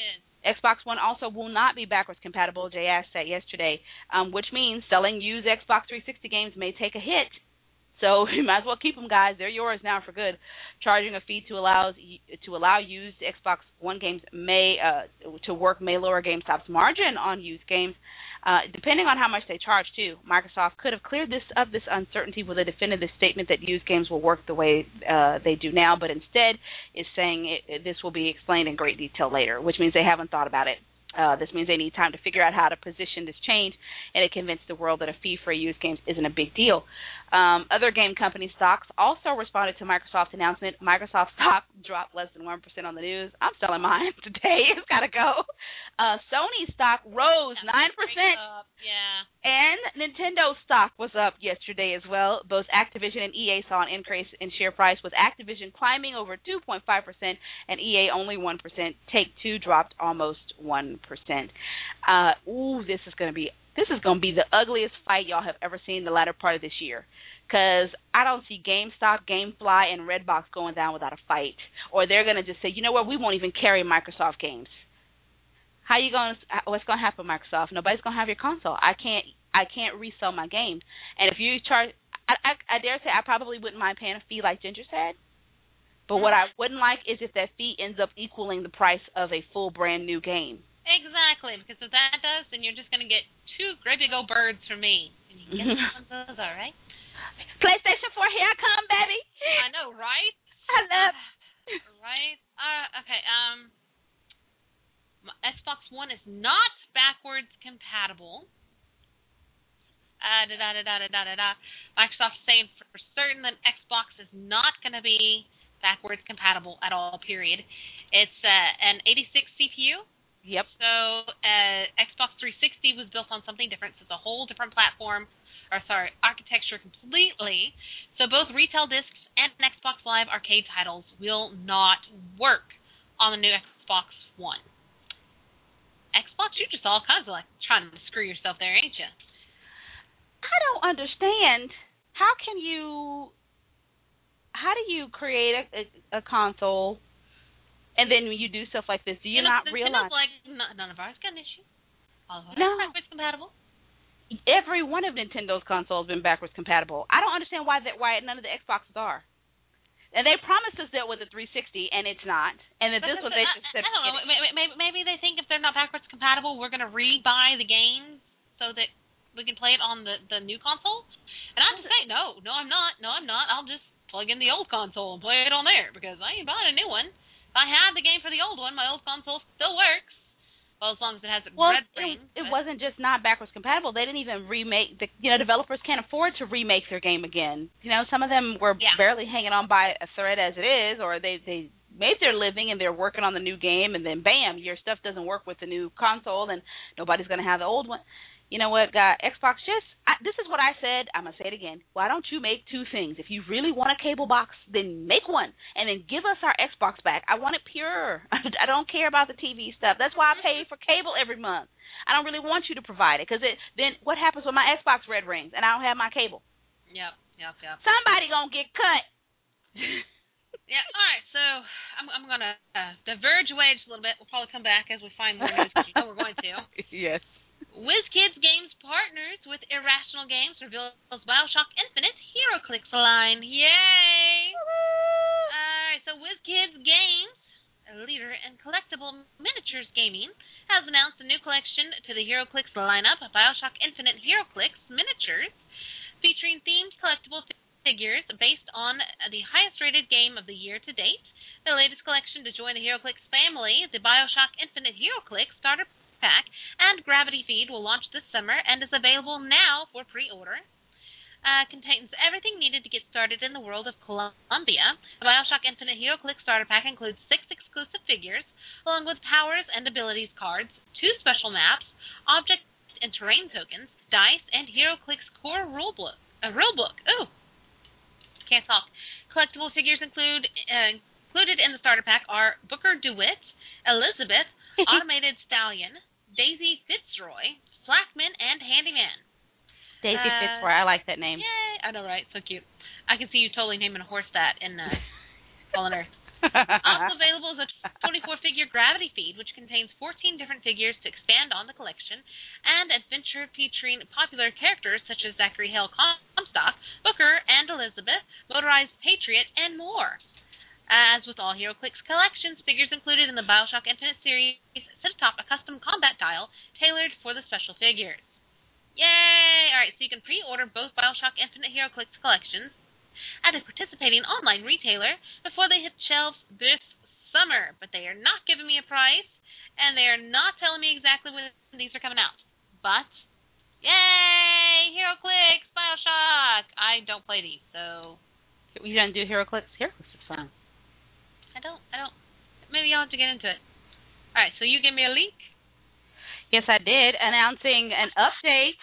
Xbox One also will not be backwards compatible. Jay asked that yesterday, which means selling used Xbox 360 games may take a hit. So you might as well keep them, guys. They're yours now for good. Charging a fee to allow used Xbox One games to work may lower GameStop's margin on used games, depending on how much they charge too. Microsoft could have cleared this uncertainty with a definitive statement that used games will work the way they do now, but instead is saying this will be explained in great detail later, which means they haven't thought about it. This means they need time to figure out how to position this change and to convince the world that a fee for used games isn't a big deal. Other game company stocks also responded to Microsoft's announcement. Microsoft stock dropped less than 1% on the news. I'm selling mine today. It's got to go. Sony stock rose 9%. Yeah. And Nintendo stock was up yesterday as well. Both Activision and EA saw an increase in share price, with Activision climbing over 2.5% and EA only 1%. Take-Two dropped almost 1%. This is going to be the ugliest fight y'all have ever seen the latter part of this year, because I don't see GameStop, GameFly, and Redbox going down without a fight. Or they're going to just say, you know what, we won't even carry Microsoft games. What's going to happen, Microsoft? Nobody's going to have your console. I can't resell my games. And if you charge, I dare say I probably wouldn't mind paying a fee like Ginger said. But what I wouldn't like is if that fee ends up equaling the price of a full brand new game. Exactly, because if that does, then you're just going to get two great big old birds from me. And you get one of those, all right? PlayStation 4, here I come, baby. I know, right? I love Right? Okay, Xbox One is not backwards compatible. Microsoft is saying for certain that Xbox is not going to be backwards compatible at all, period. It's an 86 CPU. Yep. So Xbox 360 was built on something different, so it's a whole different architecture completely. So both retail discs and Xbox Live Arcade titles will not work on the new Xbox One. Xbox, you're just all kinds of like trying to screw yourself there, ain't you? I don't understand. How do you create a console, and then when you do stuff like this, do you not realize? Like, none of ours got an issue. All of ours are backwards compatible. Every one of Nintendo's consoles has been backwards compatible. I don't understand why none of the Xboxes are. And they promised us that with the 360, and it's not. And that this one they just said. I don't know. Maybe they think if they're not backwards compatible, we're going to rebuy the games so that we can play it on the new console. And I have to say, no, I'm not. I'll just plug in the old console and play it on there because I ain't buying a new one. If I have the game for the old one, my old console still works. Well, as long as it has red ring. It wasn't just not backwards compatible. They didn't even remake. Developers can't afford to remake their game again. Some of them were barely hanging on by a thread as it is, or they made their living and they're working on the new game, and then bam, your stuff doesn't work with the new console, and nobody's going to have the old one. You know what, guys? Xbox, this is what I said. I'm going to say it again. Why don't you make two things? If you really want a cable box, then make one, and then give us our Xbox back. I want it pure. I don't care about the TV stuff. That's why I pay for cable every month. I don't really want you to provide it, because then what happens when my Xbox red rings and I don't have my cable? Yep. Somebody going to get cut. Yeah, all right, so I'm going to diverge away just a little bit. We'll probably come back as we find more news, because we're going to. Yes. WizKids Games partners with Irrational Games reveals BioShock Infinite HeroClix line. Yay! Alright, so WizKids Games, a leader in collectible miniatures gaming, has announced a new collection to the HeroClix lineup of BioShock Infinite HeroClix miniatures, featuring themed collectible figures based on the highest-rated game of the year to date. The latest collection to join the HeroClix family is the BioShock Infinite HeroClix Starter Pack and Gravity Feed will launch this summer and is available now for pre-order. Contains everything needed to get started in the world of Columbia. The BioShock Infinite HeroClix Starter Pack includes 6 exclusive figures, along with powers and abilities cards, 2 special maps, object and terrain tokens, dice, and HeroClix core rulebook. Ooh, can't talk. Collectible figures included in the starter pack are Booker DeWitt, Elizabeth, Automated Stallion, Daisy Fitzroy, Slackman, and Handyman. Daisy Fitzroy, I like that name. Yay! I know, right? So cute. I can see you totally naming a horse that in Fallen Earth. Also available is a 24-figure Gravity feed, which contains 14 different figures to expand on the collection, and adventure featuring popular characters such as Zachary Hale Comstock, Booker, and Elizabeth, Motorized Patriot, and more. As with all HeroClix collections, figures included in the BioShock Infinite series sit atop a custom combat tile tailored for the special figures. Yay! Alright, so you can pre-order both BioShock Infinite HeroClix collections at a participating online retailer before they hit shelves this summer. But they are not giving me a price, and they are not telling me exactly when these are coming out. But, yay! HeroClix, BioShock! I don't play these, so... You don't do HeroClix? HeroClix is fun. I don't. Maybe I'll have to get into it. Alright, so you give me a link? Yes, I did, announcing an update.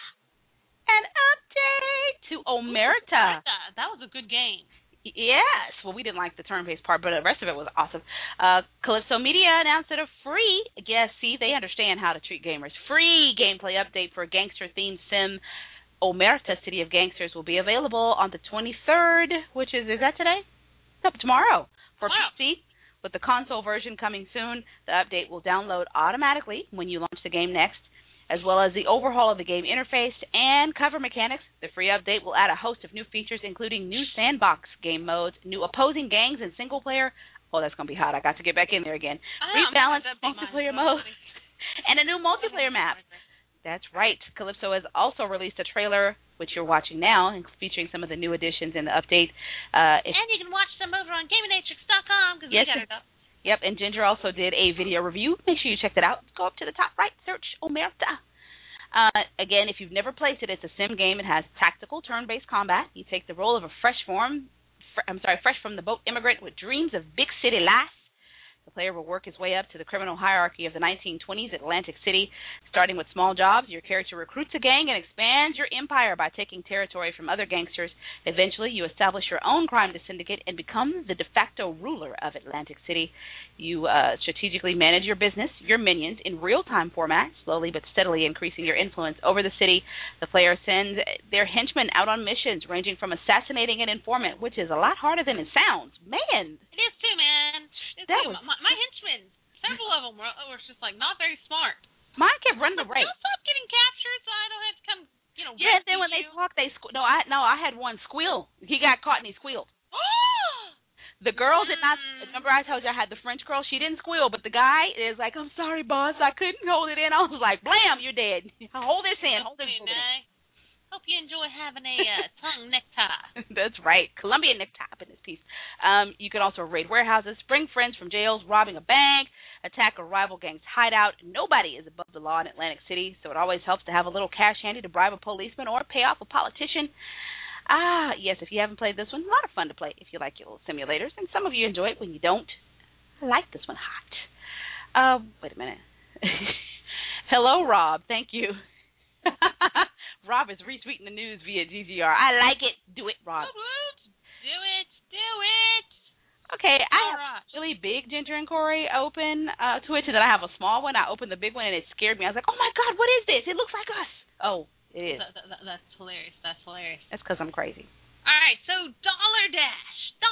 To Omerta. That was a good game. Yes. Well, we didn't like the turn-based part, but the rest of it was awesome. Calypso Media announced that a free, yes, see, they understand how to treat gamers, free gameplay update for a gangster-themed sim, Omerta City of Gangsters, will be available on the 23rd, which is that today? No, tomorrow. For PC, with the console version coming soon. The update will download automatically when you launch the game next, as well as the overhaul of the game interface and cover mechanics. The free update will add a host of new features, including new sandbox game modes, new opposing gangs and single player. Oh, that's going to be hot. I got to get back in there again. Rebalanced multiplayer mode and a new multiplayer map. That's right. Calypso has also released a trailer, which you're watching now, featuring some of the new additions in the update. And you can watch them over on GamingNatrix.com because we got it up. Yep, and Ginger also did a video review. Make sure you check that out. Go up to the top right, search Omerta. Again, if you've never played it, it's a sim game. It has tactical turn-based combat. You take the role of a fresh from the boat immigrant with dreams of big city life. The player will work his way up to the criminal hierarchy of the 1920s Atlantic City. Starting with small jobs, your character recruits a gang and expands your empire by taking territory from other gangsters. Eventually, you establish your own crime syndicate and become the de facto ruler of Atlantic City. You strategically manage your business, your minions, in real-time format, slowly but steadily increasing your influence over the city. The player sends their henchmen out on missions, ranging from assassinating an informant, which is a lot harder than it sounds. Man! It is too, man. My henchmen, several of them were just like not very smart. Mine kept running away. Don't stop getting captured, so I don't have to come, Yeah, then when they talk, they I had one squeal. He got caught and he squealed. The girl did not. Remember, I told you I had the French girl. She didn't squeal, but the guy is like, "I'm sorry, boss, I couldn't hold it in." I was like, "Blam, you're dead. Hold this in. Hold this in." Hope you enjoy having a tongue necktie. That's right. Colombian necktie in this piece. You can also raid warehouses, bring friends from jails, robbing a bank, attack a rival gang's hideout. Nobody is above the law in Atlantic City, so it always helps to have a little cash handy to bribe a policeman or pay off a politician. Yes, if you haven't played this one, a lot of fun to play if you like your little simulators, and some of you enjoy it when you don't. I like this one hot. Wait a minute. Hello, Rob. Thank you. Rob is retweeting the news via GGR. I like it. Do it, Rob. Do it. Okay, I have really big Ginger and Corey open Twitch, and then I have a small one. I opened the big one, and it scared me. I was like, oh, my God, what is this? It looks like us. Oh, it is. That's hilarious. That's because I'm crazy. All right, so Dollar Dash.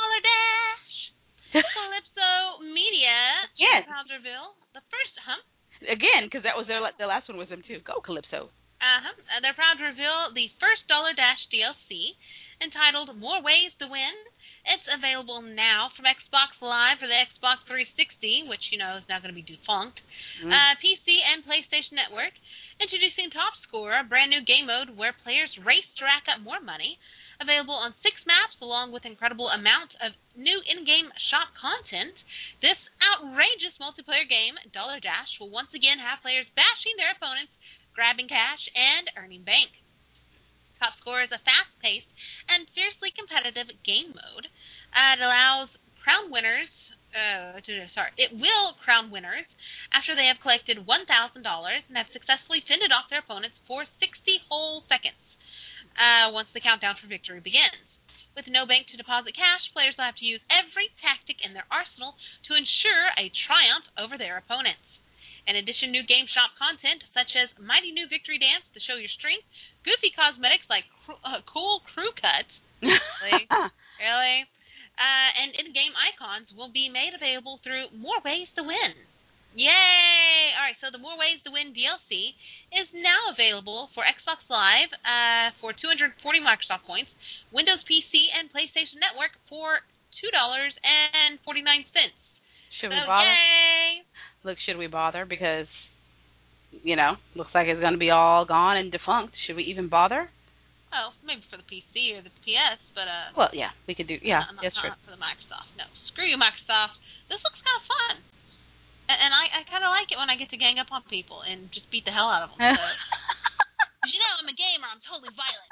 Calypso Media. Yes. Powderville. The first, Again, because that was the last one was them, too. Go, Calypso. They're proud to reveal the first Dollar Dash DLC, entitled More Ways to Win. It's available now from Xbox Live for the Xbox 360, which, is now going to be defunct, PC and PlayStation Network. Introducing Top Scorer, a brand new game mode where players race to rack up more money. Available on 6 maps, along with incredible amount of new in-game shop content. This outrageous multiplayer game, Dollar Dash, will once again have players bashing their opponents, grabbing cash, and earning bank. Top Scorer is a fast-paced and fiercely competitive game mode. It allows crown winners. It will crown winners after they have collected $1,000 and have successfully fended off their opponents for 60 whole seconds. Once the countdown for victory begins. With no bank to deposit cash, players will have to use every tactic in their arsenal to ensure a triumph over their opponents. In addition, new game shop content, such as Mighty New Victory Dance to show your strength, goofy cosmetics like cool crew cuts, really? And in-game icons will be made available through More Ways to Win. Yay! All right, so the More Ways to Win DLC is now available for Xbox Live for 240 Microsoft points, Windows PC and PlayStation Network for $2.49. Should we bother? Yay! Look, should we bother? Because, looks like it's going to be all gone and defunct. Should we even bother? Oh, maybe for the PC or the PS, but well, yeah, we could do. Yeah, that's true. Not for the Microsoft. No, screw you, Microsoft. This looks kind of fun, and I kind of like it when I get to gang up on people and just beat the hell out of them. So. 'Cause I'm a gamer. I'm totally violent.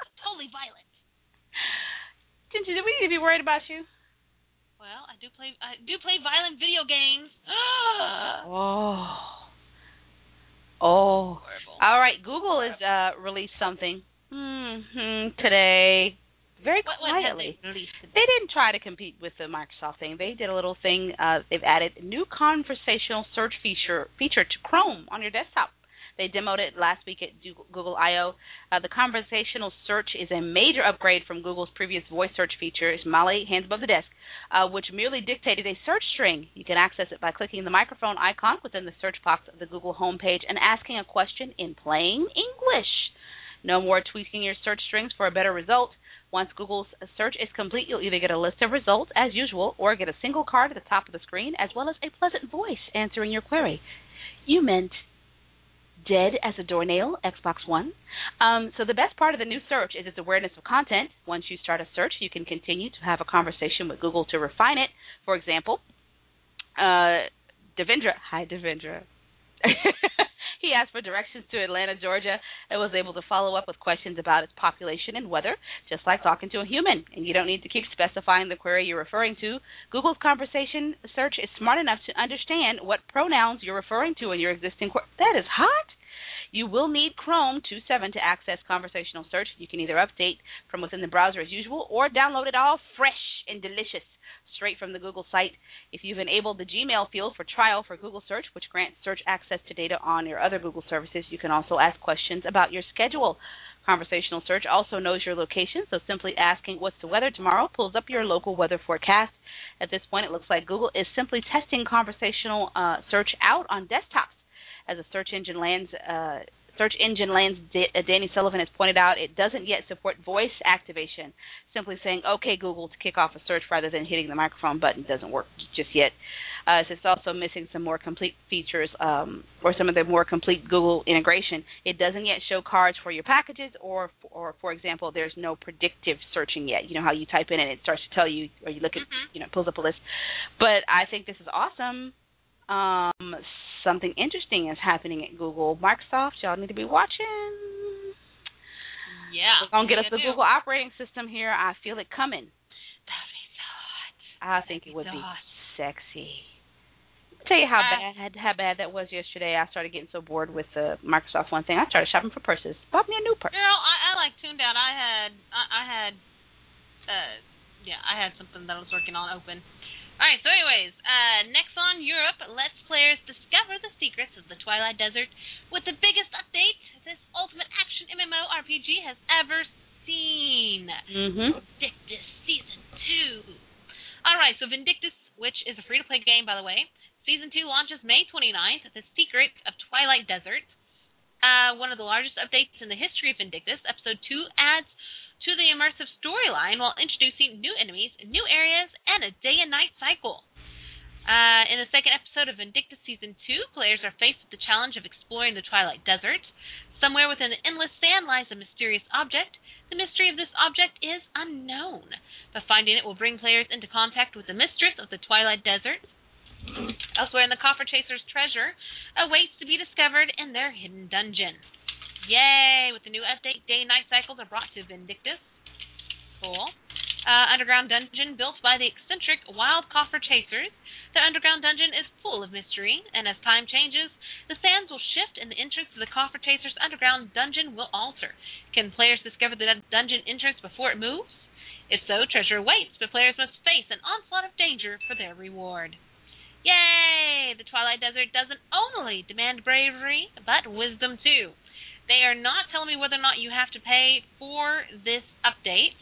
Do we need to be worried about you? Well, I do play violent video games. Oh. Horrible. All right, Google has released something today, very quietly. They didn't try to compete with the Microsoft thing. They did a little thing. They've added a new conversational search feature to Chrome on your desktop. They demoed it last week at Google I/O. The conversational search is a major upgrade from Google's previous voice search feature, Smiley, hands above the desk, which merely dictated a search string. You can access it by clicking the microphone icon within the search box of the Google homepage and asking a question in plain English. No more tweaking your search strings for a better result. Once Google's search is complete, you'll either get a list of results, as usual, or get a single card at the top of the screen, as well as a pleasant voice answering your query. You meant dead as a doornail, Xbox One. So the best part of the new search is its awareness of content. Once you start a search, you can continue to have a conversation with Google to refine it. For example, Devendra. Hi, Devendra. He asked for directions to Atlanta, Georgia, and was able to follow up with questions about its population and weather, just like talking to a human. And you don't need to keep specifying the query you're referring to. Google's conversation search is smart enough to understand what pronouns you're referring to in your existing query. That is hot. You will need Chrome 2.7 to access conversational search. You can either update from within the browser as usual or download it all fresh and delicious straight from the Google site. If you've enabled the Gmail field for trial for Google Search, which grants search access to data on your other Google services, you can also ask questions about your schedule. Conversational search also knows your location, so simply asking what's the weather tomorrow pulls up your local weather forecast. At this point, it looks like Google is simply testing conversational search out on desktops. As a search engine lands, Danny Sullivan has pointed out, it doesn't yet support voice activation. Simply saying, OK, Google, to kick off a search rather than hitting the microphone button doesn't work just yet. It's also missing some more complete features or some of the more complete Google integration. It doesn't yet show cards for your packages or for example, there's no predictive searching yet. You know how you type in and it starts to tell you, or you look at, pulls up a list. But I think this is awesome. Something interesting is happening at Google. Microsoft, y'all need to be watching. Yeah. We're going to get us the Google operating system here. I feel it coming. That'd be so hot. I think it would be sexy. I'll tell you how bad that was yesterday. I started getting so bored with the Microsoft One thing. I started shopping for purses. Bought me a new purse. Girl, I like tuned out. I had something that I was working on open. All right, so anyways, next on Europe lets players discover the secrets of the Twilight Desert with the biggest update this ultimate action MMORPG has ever seen. Vindictus Season 2. All right, so Vindictus, which is a free-to-play game, by the way, Season 2 launches May 29th, The Secrets of Twilight Desert. One of the largest updates in the history of Vindictus, Episode 2 adds to the immersive storyline while introducing new enemies, new areas, and a day and night cycle. In the second episode of Vindictus Season 2, players are faced with the challenge of exploring the Twilight Desert. Somewhere within the endless sand lies a mysterious object. The mystery of this object is unknown, but finding it will bring players into contact with the mistress of the Twilight Desert. Elsewhere in the Coffer Chaser's treasure awaits to be discovered in their hidden dungeon. Yay! With the new update, day and night cycles are brought to Vindictus. Cool. Underground dungeon built by the eccentric Wild Coffer Chasers. The underground dungeon is full of mystery, and as time changes, the sands will shift and the entrance to the Coffer Chasers underground dungeon will alter. Can players discover the dungeon entrance before it moves? If so, treasure awaits, but players must face an onslaught of danger for their reward. Yay! The Twilight Desert doesn't only demand bravery, but wisdom too. They are not telling me whether or not you have to pay for this update,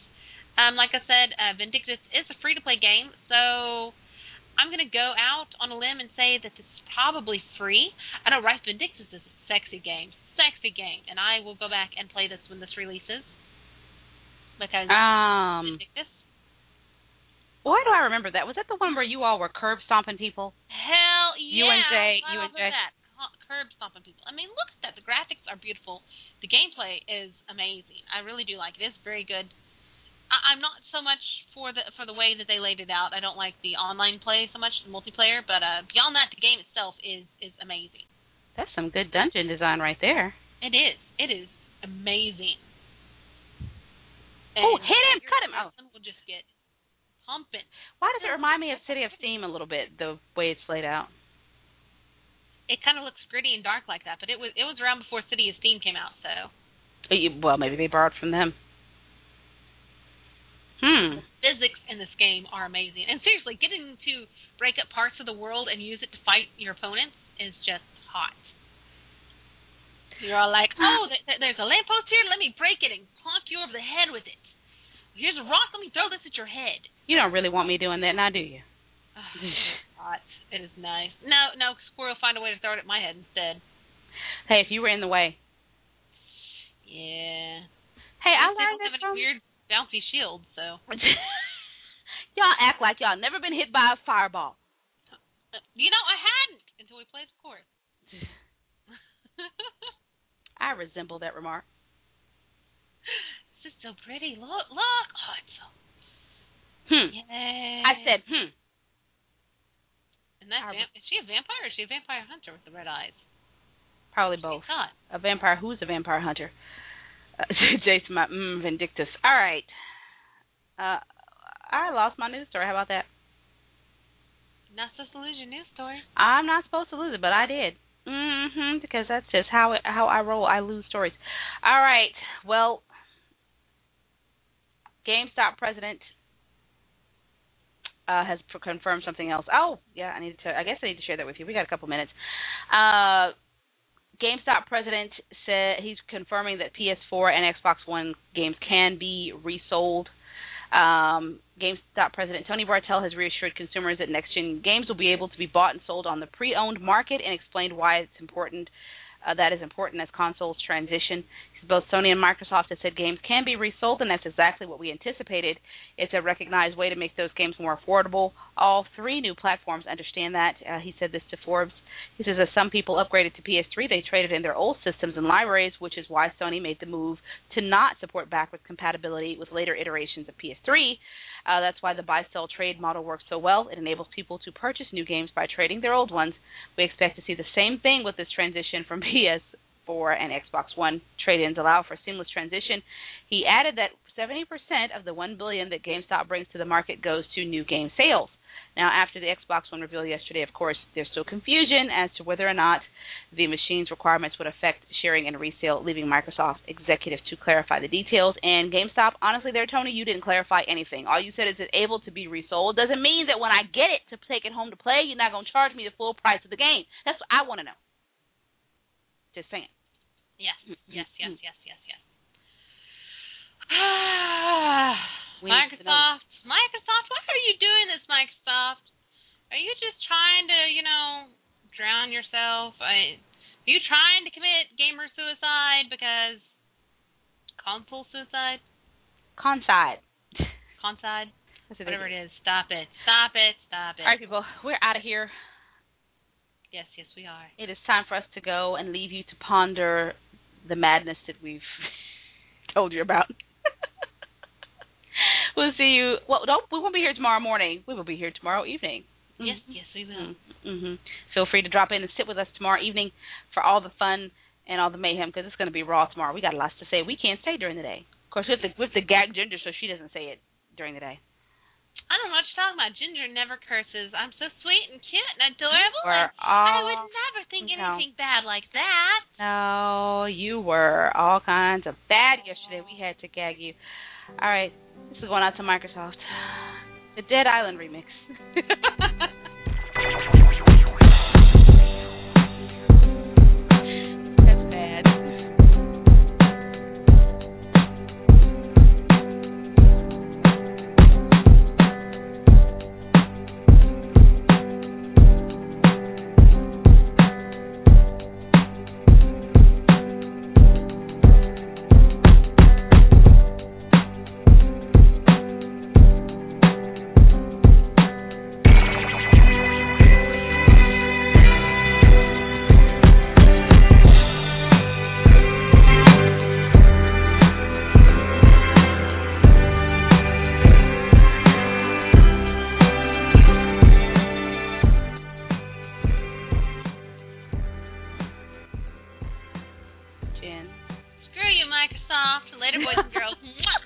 Like I said, Vindictus is a free-to-play game, so I'm going to go out on a limb and say that it's probably free. I know Rise Vindictus is a sexy game, and I will go back and play this when this releases. Because Vindictus. Why do I remember that? Was that the one where you all were curb stomping people? Hell yeah! You and Jay. That. Curb stomping people. I mean, look at that. The graphics are beautiful. The gameplay is amazing. I really do like it. It's very good. I'm not so much for the way that they laid it out. I don't like the online play so much, the multiplayer. But beyond that, the game itself is amazing. That's some good dungeon design right there. It is. It is amazing. And hit him! Cut him! We'll just get pumping. Why does it remind me of City of Steam a little bit, the way it's laid out? It kind of looks gritty and dark like that, but it was around before City of Steam came out, so. Well, maybe they borrowed from them. The physics in this game are amazing. And seriously, getting to break up parts of the world and use it to fight your opponents is just hot. You're all like, oh, there's a lamppost here, let me break it and clonk you over the head with it. Here's a rock, let me throw this at your head. You don't really want me doing that now, do you? It is hot. It is nice. No, Squirrel find a way to throw it at my head instead. Hey, if you were in the way. Yeah. Hey, I learned this from... weird bouncy shield, so. Y'all act like y'all never been hit by a fireball. You know, I hadn't until we played the course. I resemble that remark. It's just so pretty. Look. Oh, it's so. Yay. I said, And that is she a vampire or is she a vampire hunter with the red eyes? Probably both. A vampire who's a vampire hunter. Jason, my Vindictus. All right. I lost my news story. How about that? Not supposed to lose your news story. I'm not supposed to lose it, but I did. Because that's just how I roll. I lose stories. All right. Well, GameStop president has confirmed something else. Oh, yeah. I guess I need to share that with you. We got a couple minutes. GameStop president said he's confirming that PS4 and Xbox One games can be resold. GameStop president Tony Bartel has reassured consumers that next-gen games will be able to be bought and sold on the pre-owned market and explained why it's important. That is important as consoles transition. Both Sony and Microsoft have said games can be resold, and that's exactly what we anticipated. It's a recognized way to make those games more affordable. All three new platforms understand that. He said this to Forbes. He says, as some people upgraded to PS3, they traded in their old systems and libraries, which is why Sony made the move to not support backwards compatibility with later iterations of PS3. That's why the buy-sell-trade model works so well. It enables people to purchase new games by trading their old ones. We expect to see the same thing with this transition from PS4 and Xbox One. Trade-ins allow for seamless transition. He added that 70% of the $1 billion that GameStop brings to the market goes to new game sales. Now, after the Xbox One reveal yesterday, of course, there's still confusion as to whether or not the machine's requirements would affect sharing and resale, leaving Microsoft executive to clarify the details. And GameStop, honestly there, Tony, you didn't clarify anything. All you said is it's able to be resold. Doesn't mean that when I get it to take it home to play, you're not going to charge me the full price of the game. That's what I want to know. Just saying. Yes. Microsoft, why are you doing this, Microsoft? Are you just trying to, drown yourself? Are you trying to commit gamer suicide because console suicide? Conside. Whatever it is. Stop it. All right, people, we're out of here. Yes, we are. It is time for us to go and leave you to ponder the madness that we've told you about. We'll see you. Well, we won't be here tomorrow morning. We will be here tomorrow evening. Yes, we will. Feel free to drop in and sit with us tomorrow evening for all the fun and all the mayhem, because it's going to be raw tomorrow. We got lots to say. We can't say during the day. Of course, we have to gag Ginger so she doesn't say it during the day. I don't know what you're talking about. Ginger never curses. I'm so sweet and cute and adorable. I would never think anything bad like that. No, you were all kinds of bad yesterday. We had to gag you. All right, this is going out to Microsoft. The Dead Island remix. That's bad. in. Screw you, Microsoft. Later, boys and girls.